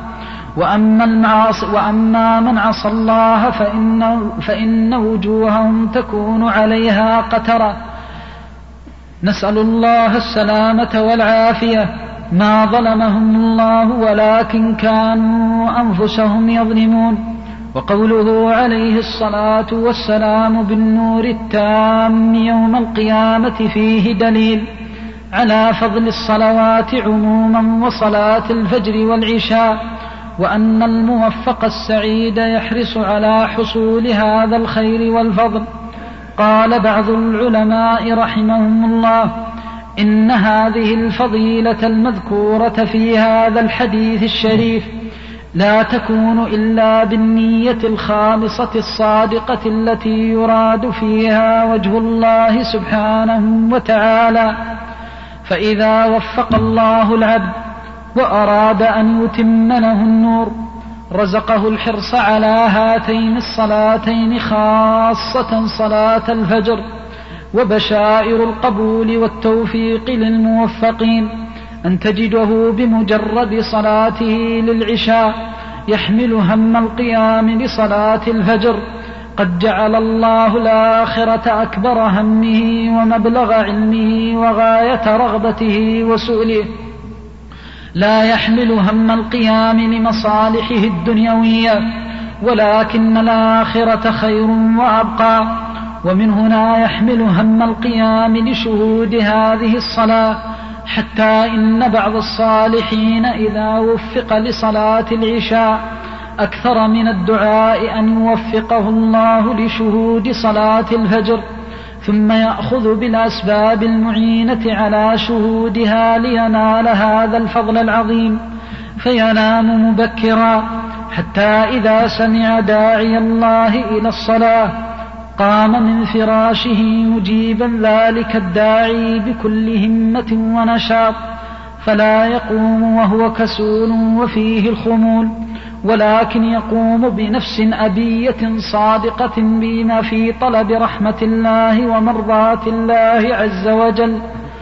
وأما من عصى الله فإن وجوههم تكون عليها قترة. نسأل الله السلامة والعافية. ما ظلمهم الله ولكن كانوا أنفسهم يظلمون. وقوله عليه الصلاة والسلام بالنور التام يوم القيامة فيه دليل على فضل الصلوات عموما وصلاة الفجر والعشاء وأن الموفق السعيد يحرص على حصول هذا الخير والفضل. قال بعض العلماء رحمهم الله إن هذه الفضيلة المذكورة في هذا الحديث الشريف لا تكون إلا بالنية الخالصة الصادقة التي يراد فيها وجه الله سبحانه وتعالى. فإذا وفق الله العبد وأراد أن يتم له النور رزقه الحرص على هاتين الصلاتين خاصة صلاة الفجر. وبشائر القبول والتوفيق للموفقين أن تجده بمجرد صلاته للعشاء يحمل هم القيام لصلاة الفجر قد جعل الله الآخرة أكبر همه ومبلغ علمه وغاية رغبته وسؤله لا يحمل هم القيام لمصالحه الدنيوية ولكن الآخرة خير وأبقى. ومن هنا يحمل هم القيام لشهود هذه الصلاة، حتى إن بعض الصالحين إذا وفق لصلاة العشاء أكثر من الدعاء أن يوفقه الله لشهود صلاة الفجر، ثم يأخذ بالأسباب المعينة على شهودها لينال هذا الفضل العظيم، فينام مبكرا حتى إذا سمع داعي الله إلى الصلاة قام من فراشه مجيبا ذلك الداعي بكل همة ونشاط، فلا يقوم وهو كسول وفيه الخمول، ولكن يقوم بنفس أبية صادقة بما في طلب رحمة الله ومرضاة الله عز وجل،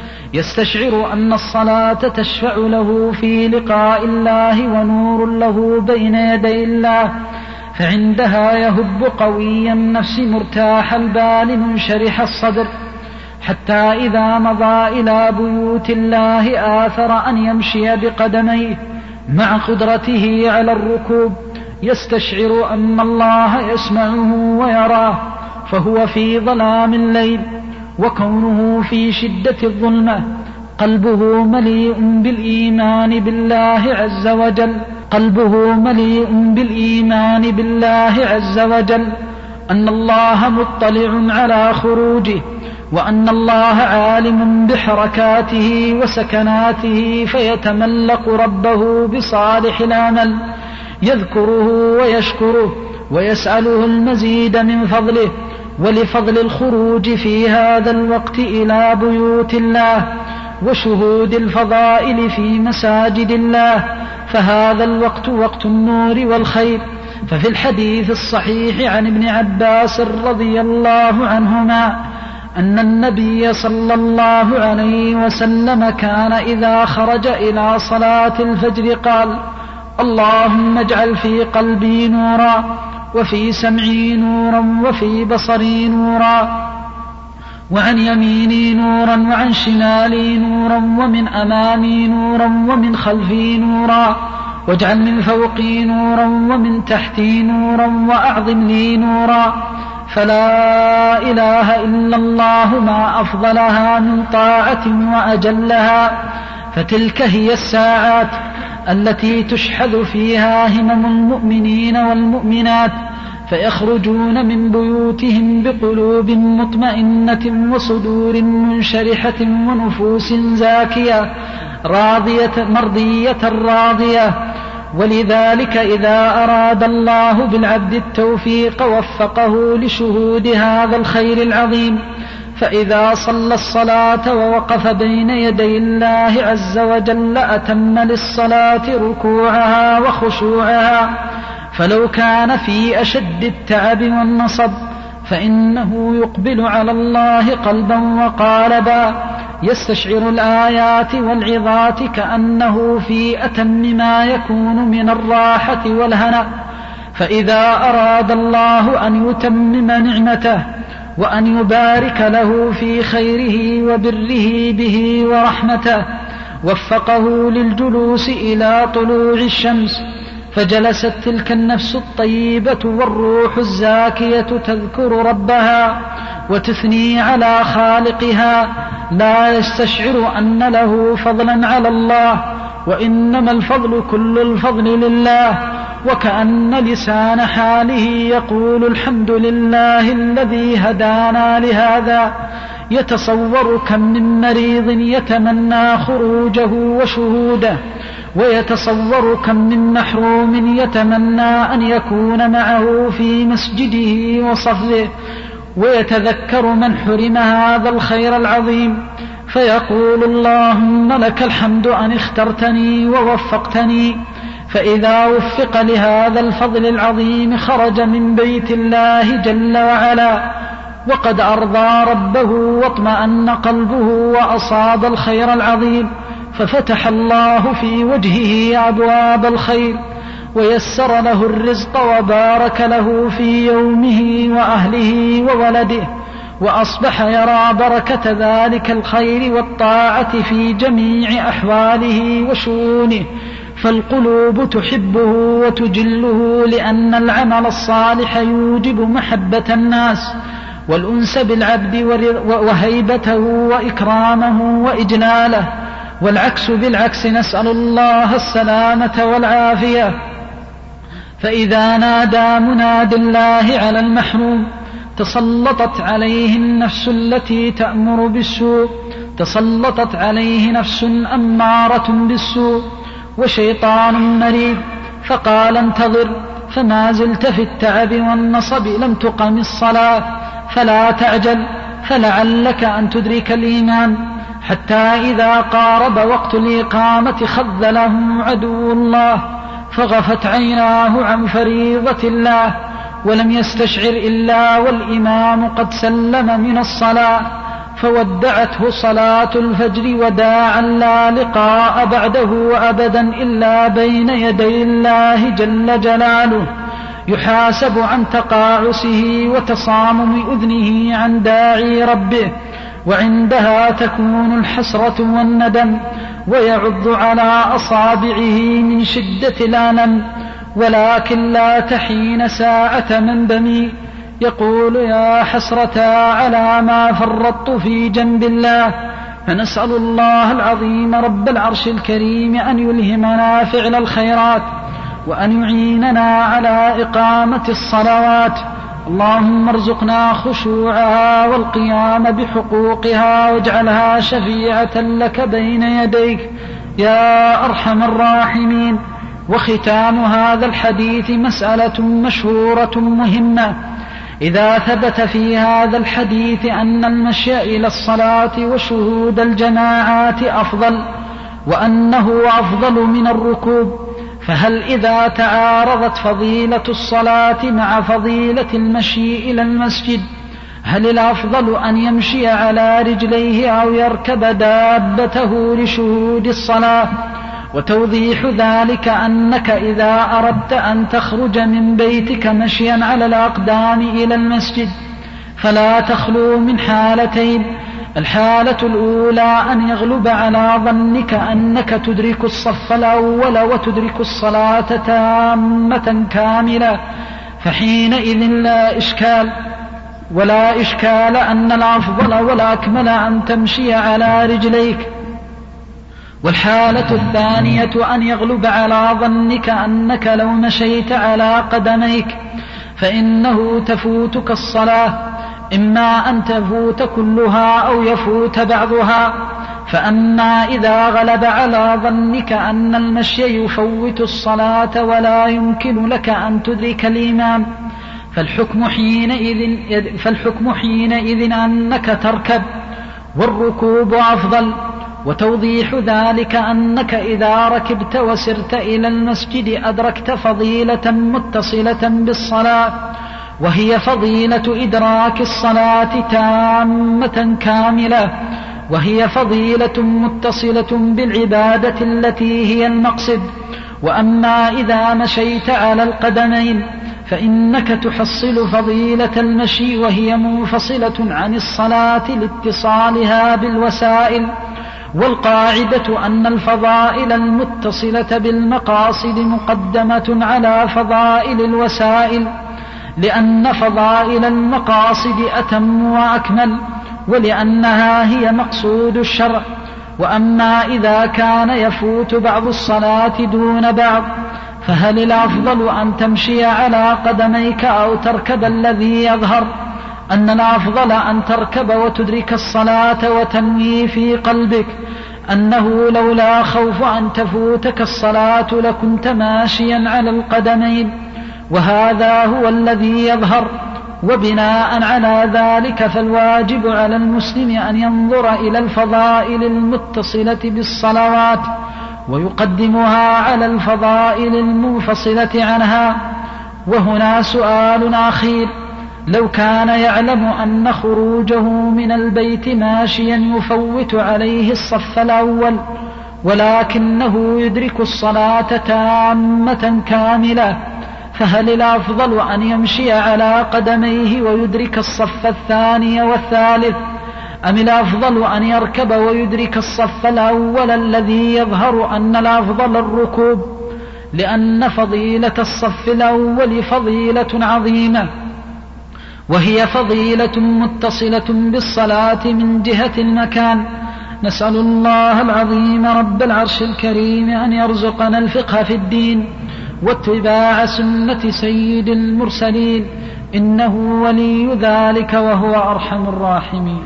يستشعر أن الصلاة تشفع له في لقاء الله ونور له بين يدي الله، فعندها يهب قوي النفس مرتاح البال منشرح الصدر، حتى إذا مضى إلى بيوت الله آثر أن يمشي بقدميه مع قدرته على الركوب، يستشعر أن الله يسمعه ويراه، فهو في ظلام الليل، وكونه في شدة الظلمة قلبه مليء بالإيمان بالله عز وجل، قلبه مليء بالإيمان بالله عز وجل، أن الله مطلع على خروجه، وأن الله عالم بحركاته وسكناته، فيتملق ربه بصالح العمل، يذكره ويشكره ويسأله المزيد من فضله، ولفضل الخروج في هذا الوقت إلى بيوت الله وشهود الفضائل في مساجد الله، فهذا الوقت وقت النور والخير. ففي الحديث الصحيح عن ابن عباس رضي الله عنهما أن النبي صلى الله عليه وسلم كان إذا خرج إلى صلاة الفجر قال: اللهم اجعل في قلبي نورا، وفي سمعي نورا، وفي بصري نورا، وعن يميني نورا، وعن شمالي نورا، ومن أمامي نورا، ومن خلفي نورا، واجعل من فوقي نورا، ومن تحتي نورا، وأعظم لي نورا. فلا إله إلا الله ما أفضلها من طاعة وأجلها، فتلك هي الساعات التي تشحذ فيها همم المؤمنين والمؤمنات، فيخرجون من بيوتهم بقلوب مطمئنة وصدور منشرحة ونفوس زاكية مرضية راضية. ولذلك إذا أراد الله بالعبد التوفيق وفقه لشهود هذا الخير العظيم، فإذا صلى الصلاة ووقف بين يدي الله عز وجل أتم للصلاة ركوعها وخشوعها، فلو كان في أشد التعب والنصب فإنه يقبل على الله قلبا وقالبا، يستشعر الآيات والعظات كأنه في أتم ما يكون من الراحة والهناء. فإذا أراد الله أن يتمم نعمته وأن يبارك له في خيره وبره به ورحمته، وفقه للجلوس إلى طلوع الشمس، فجلست تلك النفس الطيبة والروح الزاكية تذكر ربها وتثني على خالقها، لا يستشعر أن له فضلا على الله، وإنما الفضل كل الفضل لله، وكأن لسان حاله يقول: الحمد لله الذي هدانا لهذا. يتصور كم من مريض يتمنى خروجه وشهوده، ويتصور كم من محروم يتمنى أن يكون معه في مسجده وصفه، ويتذكر من حرم هذا الخير العظيم، فيقول: اللهم لك الحمد أن اخترتني ووفقتني. فإذا وفق لهذا الفضل العظيم خرج من بيت الله جل وعلا وقد أرضى ربه واطمأن قلبه وأصاب الخير العظيم، ففتح الله في وجهه أبواب الخير ويسر له الرزق وبارك له في يومه وأهله وولده، وأصبح يرى بركة ذلك الخير والطاعة في جميع أحواله وشؤونه، فالقلوب تحبه وتجله، لأن العمل الصالح يوجب محبة الناس، والأنس بالعبد وهيبته وإكرامه وإجلاله، والعكس بالعكس، نسأل الله السلامة والعافية. فإذا نادى مناد الله على المحروم تسلطت عليه النفس التي تأمر بالسوء، تسلطت عليه نفس أمارة بالسوء وشيطان مريد، فقال انتظر، فما زلت في التعب والنصب لم تقم الصلاة، فلا تعجل، فلعلك أن تدرك الإيمان. حتى إذا قارب وقت الإقامة خذله عدو الله، فغفت عيناه عن فريضة الله، ولم يستشعر إلا والإمام قد سلم من الصلاة، فودعته صلاة الفجر وداعا لا لقاء بعده أبدا إلا بين يدي الله جل جلاله، يحاسب عن تقاعسه وتصامم أذنه عن داعي ربه، وعندها تكون الحسرة والندم، ويعض على أصابعه من شدة الألم، ولكن لا تحين ساعة مندم، يقول يا حسرة على ما فرطت في جنب الله. فنسأل الله العظيم رب العرش الكريم أن يلهمنا فعل الخيرات، وأن يعيننا على إقامة الصلوات. اللهم ارزقنا خشوعها والقيام بحقوقها، واجعلها شفيعة لك بين يديك يا أرحم الراحمين. وختام هذا الحديث مسألة مشهورة مهمة. إذا ثبت في هذا الحديث أن المشي إلى الصلاة وشهود الجماعات أفضل، وأنه أفضل من الركوب، فهل إذا تعارضت فضيلة الصلاة مع فضيلة المشي إلى المسجد، هل الأفضل أن يمشي على رجليه أو يركب دابته لشهود الصلاة؟ وتوضيح ذلك أنك إذا أردت أن تخرج من بيتك مشيا على الأقدام إلى المسجد فلا تخلو من حالتين. الحالة الأولى أن يغلب على ظنك أنك تدرك الصف الأول وتدرك الصلاة تامة كاملة، فحينئذ لا إشكال أن الأفضل والأكمل أن تمشي على رجليك. والحالة الثانية أن يغلب على ظنك أنك لو مشيت على قدميك فإنه تفوتك الصلاة، إما أن تفوت كلها أو يفوت بعضها. فأما إذا غلب على ظنك أن المشي يفوت الصلاة ولا يمكن لك أن تدرك الإمام، فالحكم حينئذ أنك تركب، والركوب أفضل. وتوضيح ذلك أنك إذا ركبت وسرت إلى المسجد أدركت فضيلة متصلة بالصلاة، وهي فضيلة إدراك الصلاة تامة كاملة، وهي فضيلة متصلة بالعبادة التي هي المقصد. وأما إذا مشيت على القدمين فإنك تحصل فضيلة المشي وهي منفصلة عن الصلاة لاتصالها بالوسائل. والقاعدة أن الفضائل المتصلة بالمقاصد مقدمة على فضائل الوسائل، لأن فضائل المقاصد أتم وأكمل، ولأنها هي مقصود الشرع. وأما إذا كان يفوت بعض الصلاة دون بعض فهل الأفضل أن تمشي على قدميك أو تركب؟ الذي يظهر أن الأفضل أن تركب وتدرك الصلاة وتنوي في قلبك أنه لولا خوف أن تفوتك الصلاة لكنت ماشيا على القدمين، وهذا هو الذي يظهر. وبناء على ذلك فالواجب على المسلم أن ينظر إلى الفضائل المتصلة بالصلوات ويقدمها على الفضائل المنفصلة عنها. وهنا سؤال أخير: لو كان يعلم أن خروجه من البيت ماشيا يفوت عليه الصف الأول ولكنه يدرك الصلاة تامة كاملة، فهل الأفضل أن يمشي على قدميه ويدرك الصف الثاني والثالث، أم الأفضل أن يركب ويدرك الصف الأول؟ الذي يظهر أن الأفضل الركوب، لأن فضيلة الصف الأول فضيلة عظيمة، وهي فضيلة متصلة بالصلاة من جهة المكان. نسأل الله العظيم رب العرش الكريم أن يرزقنا الفقه في الدين واتباع سنة سيد المرسلين، إنه ولي ذلك وهو أرحم الراحمين.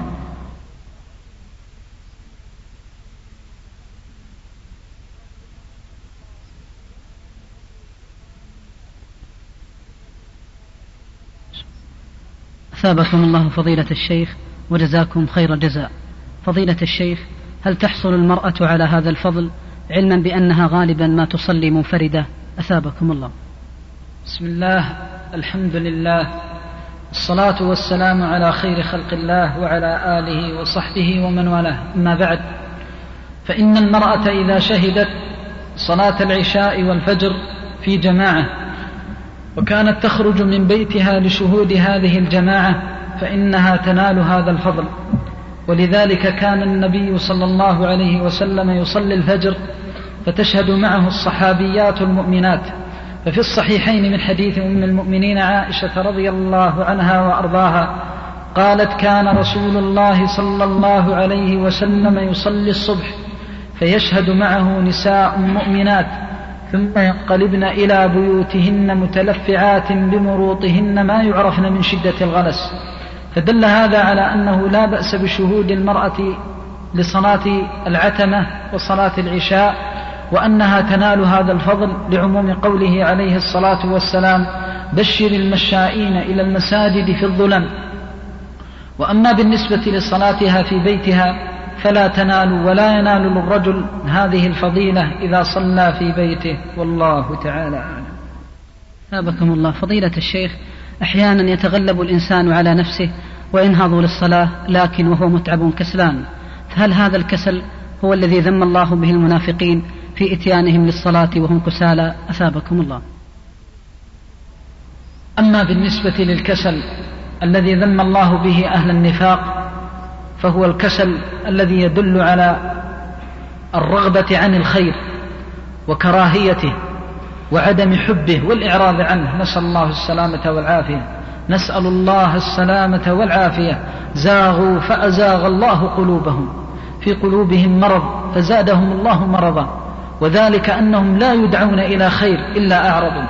أثابكم الله فضيلة الشيخ وجزاكم خير جزاء. فضيلة الشيخ، هل تحصل المرأة على هذا الفضل علما بأنها غالبا ما تصلي منفردة؟ أثابكم الله. بسم الله، الحمد لله، الصلاة والسلام على خير خلق الله وعلى آله وصحبه ومن والاه، أما بعد، فإن المرأة إذا شهدت صلاة العشاء والفجر في جماعة وكانت تخرج من بيتها لشهود هذه الجماعة فإنها تنال هذا الفضل. ولذلك كان النبي صلى الله عليه وسلم يصلي الفجر فتشهد معه الصحابيات المؤمنات. ففي الصحيحين من حديث أم المؤمنين عائشة رضي الله عنها وأرضاها قالت: كان رسول الله صلى الله عليه وسلم يصلي الصبح فيشهد معه نساء مؤمنات ثم ينقلبن إلى بيوتهن متلفعات بمروطهن ما يعرفن من شدة الغلس. فدل هذا على أنه لا بأس بشهود المرأة لصلاة العتمة وصلاة العشاء، وأنها تنال هذا الفضل لعموم قوله عليه الصلاة والسلام: بشر المشائين إلى المساجد في الظلم. وأما بالنسبة لصلاتها في بيتها فلا تنال ولا ينال للرجل هذه الفضيلة إذا صلى في بيته، والله تعالى أعلم. أثابكم الله فضيلة الشيخ، أحيانا يتغلب الإنسان على نفسه وينهض للصلاة لكن وهو متعب كسلان، فهل هذا الكسل هو الذي ذم الله به المنافقين في إتيانهم للصلاة وهم كسالى؟ أثابكم الله. أما بالنسبة للكسل الذي ذم الله به أهل النفاق فهو الكسل الذي يدل على الرغبة عن الخير وكراهيته وعدم حبه والإعراض عنه، نسأل الله السلامة والعافية، نسأل الله السلامة والعافية. زاغوا فأزاغ الله قلوبهم، في قلوبهم مرض فزادهم الله مرضا، وذلك أنهم لا يدعون إلى خير إلا أعرضوا،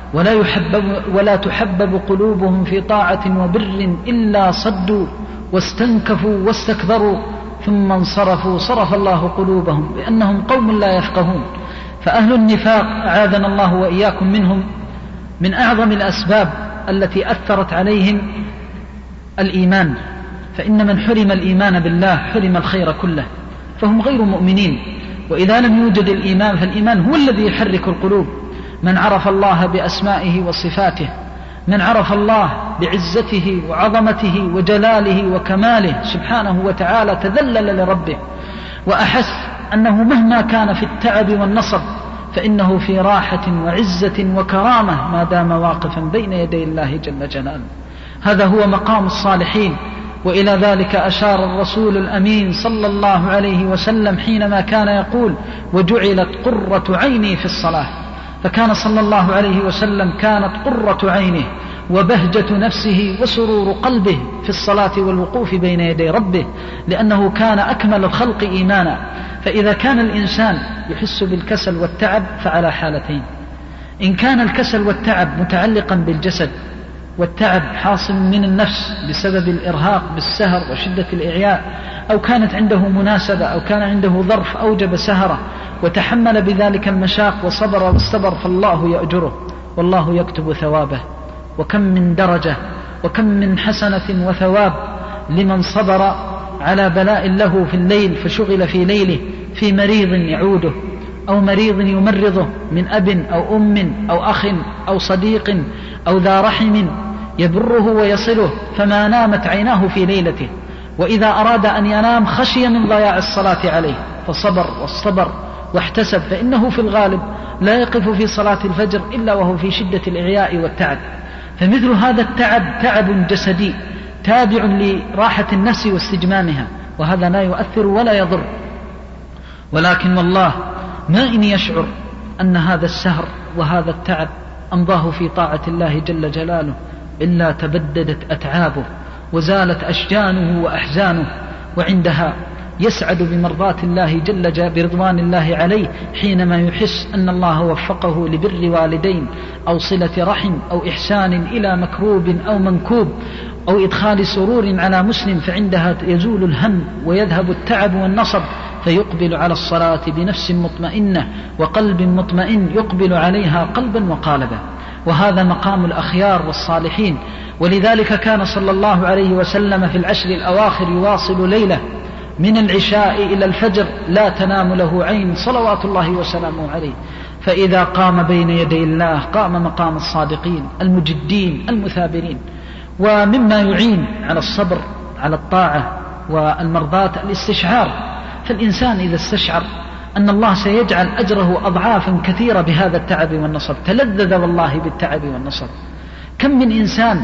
ولا تحبب قلوبهم في طاعة وبر إلا صدوا واستنكفوا واستكبروا ثم انصرفوا صرف الله قلوبهم بأنهم قوم لا يفقهون. فأهل النفاق أعاذنا الله وإياكم منهم من أعظم الأسباب التي أثرت عليهم الإيمان، فإن من حرم الإيمان بالله حرم الخير كله، فهم غير مؤمنين. وإذا لم يوجد الإيمان فالإيمان هو الذي يحرك القلوب. من عرف الله بأسمائه وصفاته، من عرف الله بعزته وعظمته وجلاله وكماله سبحانه وتعالى تذلل لربه وأحس أنه مهما كان في التعب والنصب فإنه في راحة وعزة وكرامة ما دام واقفا بين يدي الله جل جلاله. هذا هو مقام الصالحين، وإلى ذلك أشار الرسول الأمين صلى الله عليه وسلم حينما كان يقول: وجعلت قرة عيني في الصلاة. فكان صلى الله عليه وسلم كانت قرة عينه وبهجة نفسه وسرور قلبه في الصلاة والوقوف بين يدي ربه، لأنه كان أكمل الخلق إيمانا. فإذا كان الإنسان يحس بالكسل والتعب فعلى حالتين: إن كان الكسل والتعب متعلقا بالجسد والتعب حاصل من النفس بسبب الإرهاق بالسهر وشدة الإعياء، أو كانت عنده مناسبة أو كان عنده ظرف أوجب سهرة وتحمل بذلك المشاق وصبر واستبر، فالله يأجره والله يكتب ثوابه. وكم من درجة وكم من حسنة وثواب لمن صبر على بلاء له في الليل فشغل في ليله في مريض يعوده أو مريض يمرضه من أب أو أم أو أخ أو صديق أو ذا رحم يبره ويصله، فما نامت عيناه في ليلته، وإذا أراد أن ينام خشي من ضياع الصلاة عليه فصبر واصطبر واحتسب، فإنه في الغالب لا يقف في صلاة الفجر إلا وهو في شدة الإعياء والتعب. فمثل هذا التعب تعب جسدي تابع لراحة النفس واستجمامها، وهذا لا يؤثر ولا يضر. ولكن والله ما إن يشعر أن هذا السهر وهذا التعب أمضاه في طاعة الله جل جلاله إلا تبددت أتعابه وزالت أشجانه وأحزانه، وعندها يسعد بمرضاة الله برضوان الله عليه حينما يحس أن الله وفقه لبر والدين أو صلة رحم أو إحسان إلى مكروب أو منكوب أو إدخال سرور على مسلم، فعندها يزول الهم ويذهب التعب والنصب، فيقبل على الصلاة بنفس مطمئنة وقلب مطمئن يقبل عليها قلبا وقالبا. وهذا مقام الأخيار والصالحين. ولذلك كان صلى الله عليه وسلم في العشر الأواخر يواصل ليلة من العشاء إلى الفجر لا تنام له عين صلوات الله وسلامه عليه، فإذا قام بين يدي الله قام مقام الصادقين المجدين المثابرين. ومما يعين على الصبر على الطاعة والمرضاة الاستشعار، فالإنسان إذا استشعر أن الله سيجعل أجره أضعافا كثيرة بهذا التعب والنصب تلذذ والله بالتعب والنصب. كم من إنسان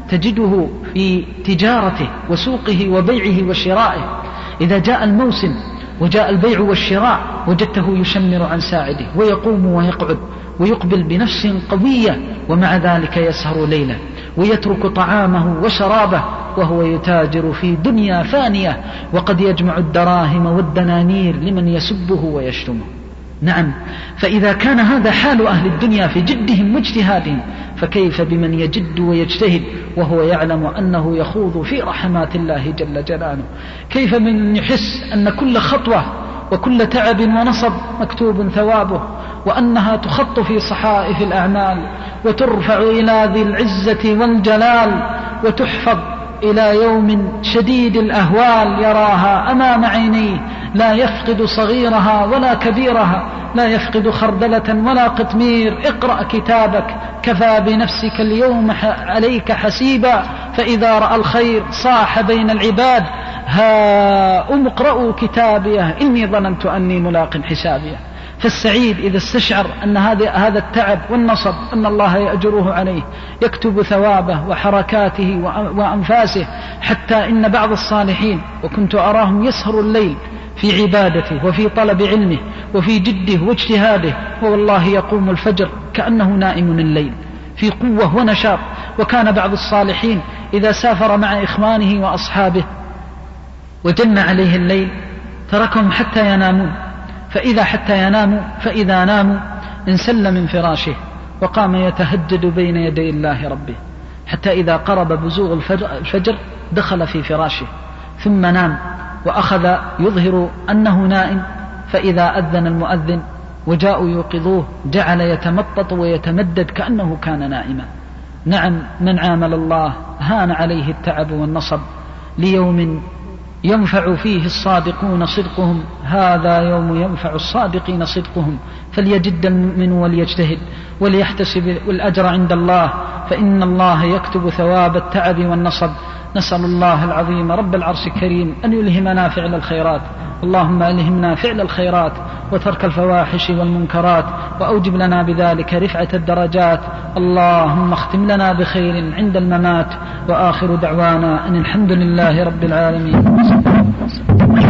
تجده في تجارته وسوقه وبيعه وشرائه إذا جاء الموسم وجاء البيع والشراء وجدته يشمر عن ساعده ويقوم ويقعد ويقبل بنفس قوية، ومع ذلك يسهر ليلة ويترك طعامه وشرابه وهو يتاجر في دنيا فانية، وقد يجمع الدراهم والدنانير لمن يسبه ويشتمه. نعم، فإذا كان هذا حال أهل الدنيا في جدهم واجتهادهم، فكيف بمن يجد ويجتهد وهو يعلم أنه يخوض في رحمات الله جل جلاله؟ كيف من يحس أن كل خطوة وكل تعب ونصب مكتوب ثوابه، وأنها تخط في صحائف الأعمال وترفع إلى ذي العزة والجلال وتحفظ إلى يوم شديد الأهوال يراها أمام عينيه، لا يفقد صغيرها ولا كبيرها، لا يفقد خردلة ولا قطمير. اقرأ كتابك كفى بنفسك اليوم عليك حسيبا، فإذا رأى الخير صاح بين العباد ها اقرأوا كتابيه إني ظننت أني ملاق حسابيه. فالسعيد إذا استشعر أن هذا التعب والنصب أن الله يأجره عليه، يكتب ثوابه وحركاته وأنفاسه، حتى إن بعض الصالحين وكنت أراهم يسهر الليل في عبادته وفي طلب علمه وفي جده واجتهاده، والله يقوم الفجر كأنه نائم الليل في قوة ونشاط. وكان بعض الصالحين إذا سافر مع إخوانه وأصحابه وجن عليه الليل تركهم حتى ينامون، فإذا ناموا انسل من فراشه وقام يتهجد بين يدي الله ربه، حتى إذا قرب بزوغ الفجر دخل في فراشه ثم نام وأخذ يظهر أنه نائم، فإذا أذن المؤذن وجاءوا يوقظوه جعل يتمطط ويتمدد كأنه كان نائما. نعم، من عامل الله هان عليه التعب والنصب ليوم ينفع فيه الصادقون صدقهم، هذا يوم ينفع الصادقين صدقهم، فليجد المؤمن وليجتهد وليحتسب الأجر عند الله، فإن الله يكتب ثواب التعب والنصب. نسأل الله العظيم رب العرش الكريم أن يلهمنا فعل الخيرات، اللهم ألهمنا فعل الخيرات وترك الفواحش والمنكرات، وأوجب لنا بذلك رفعة الدرجات. اللهم اختم لنا بخير عند الممات، وآخر دعوانا أن الحمد لله رب العالمين.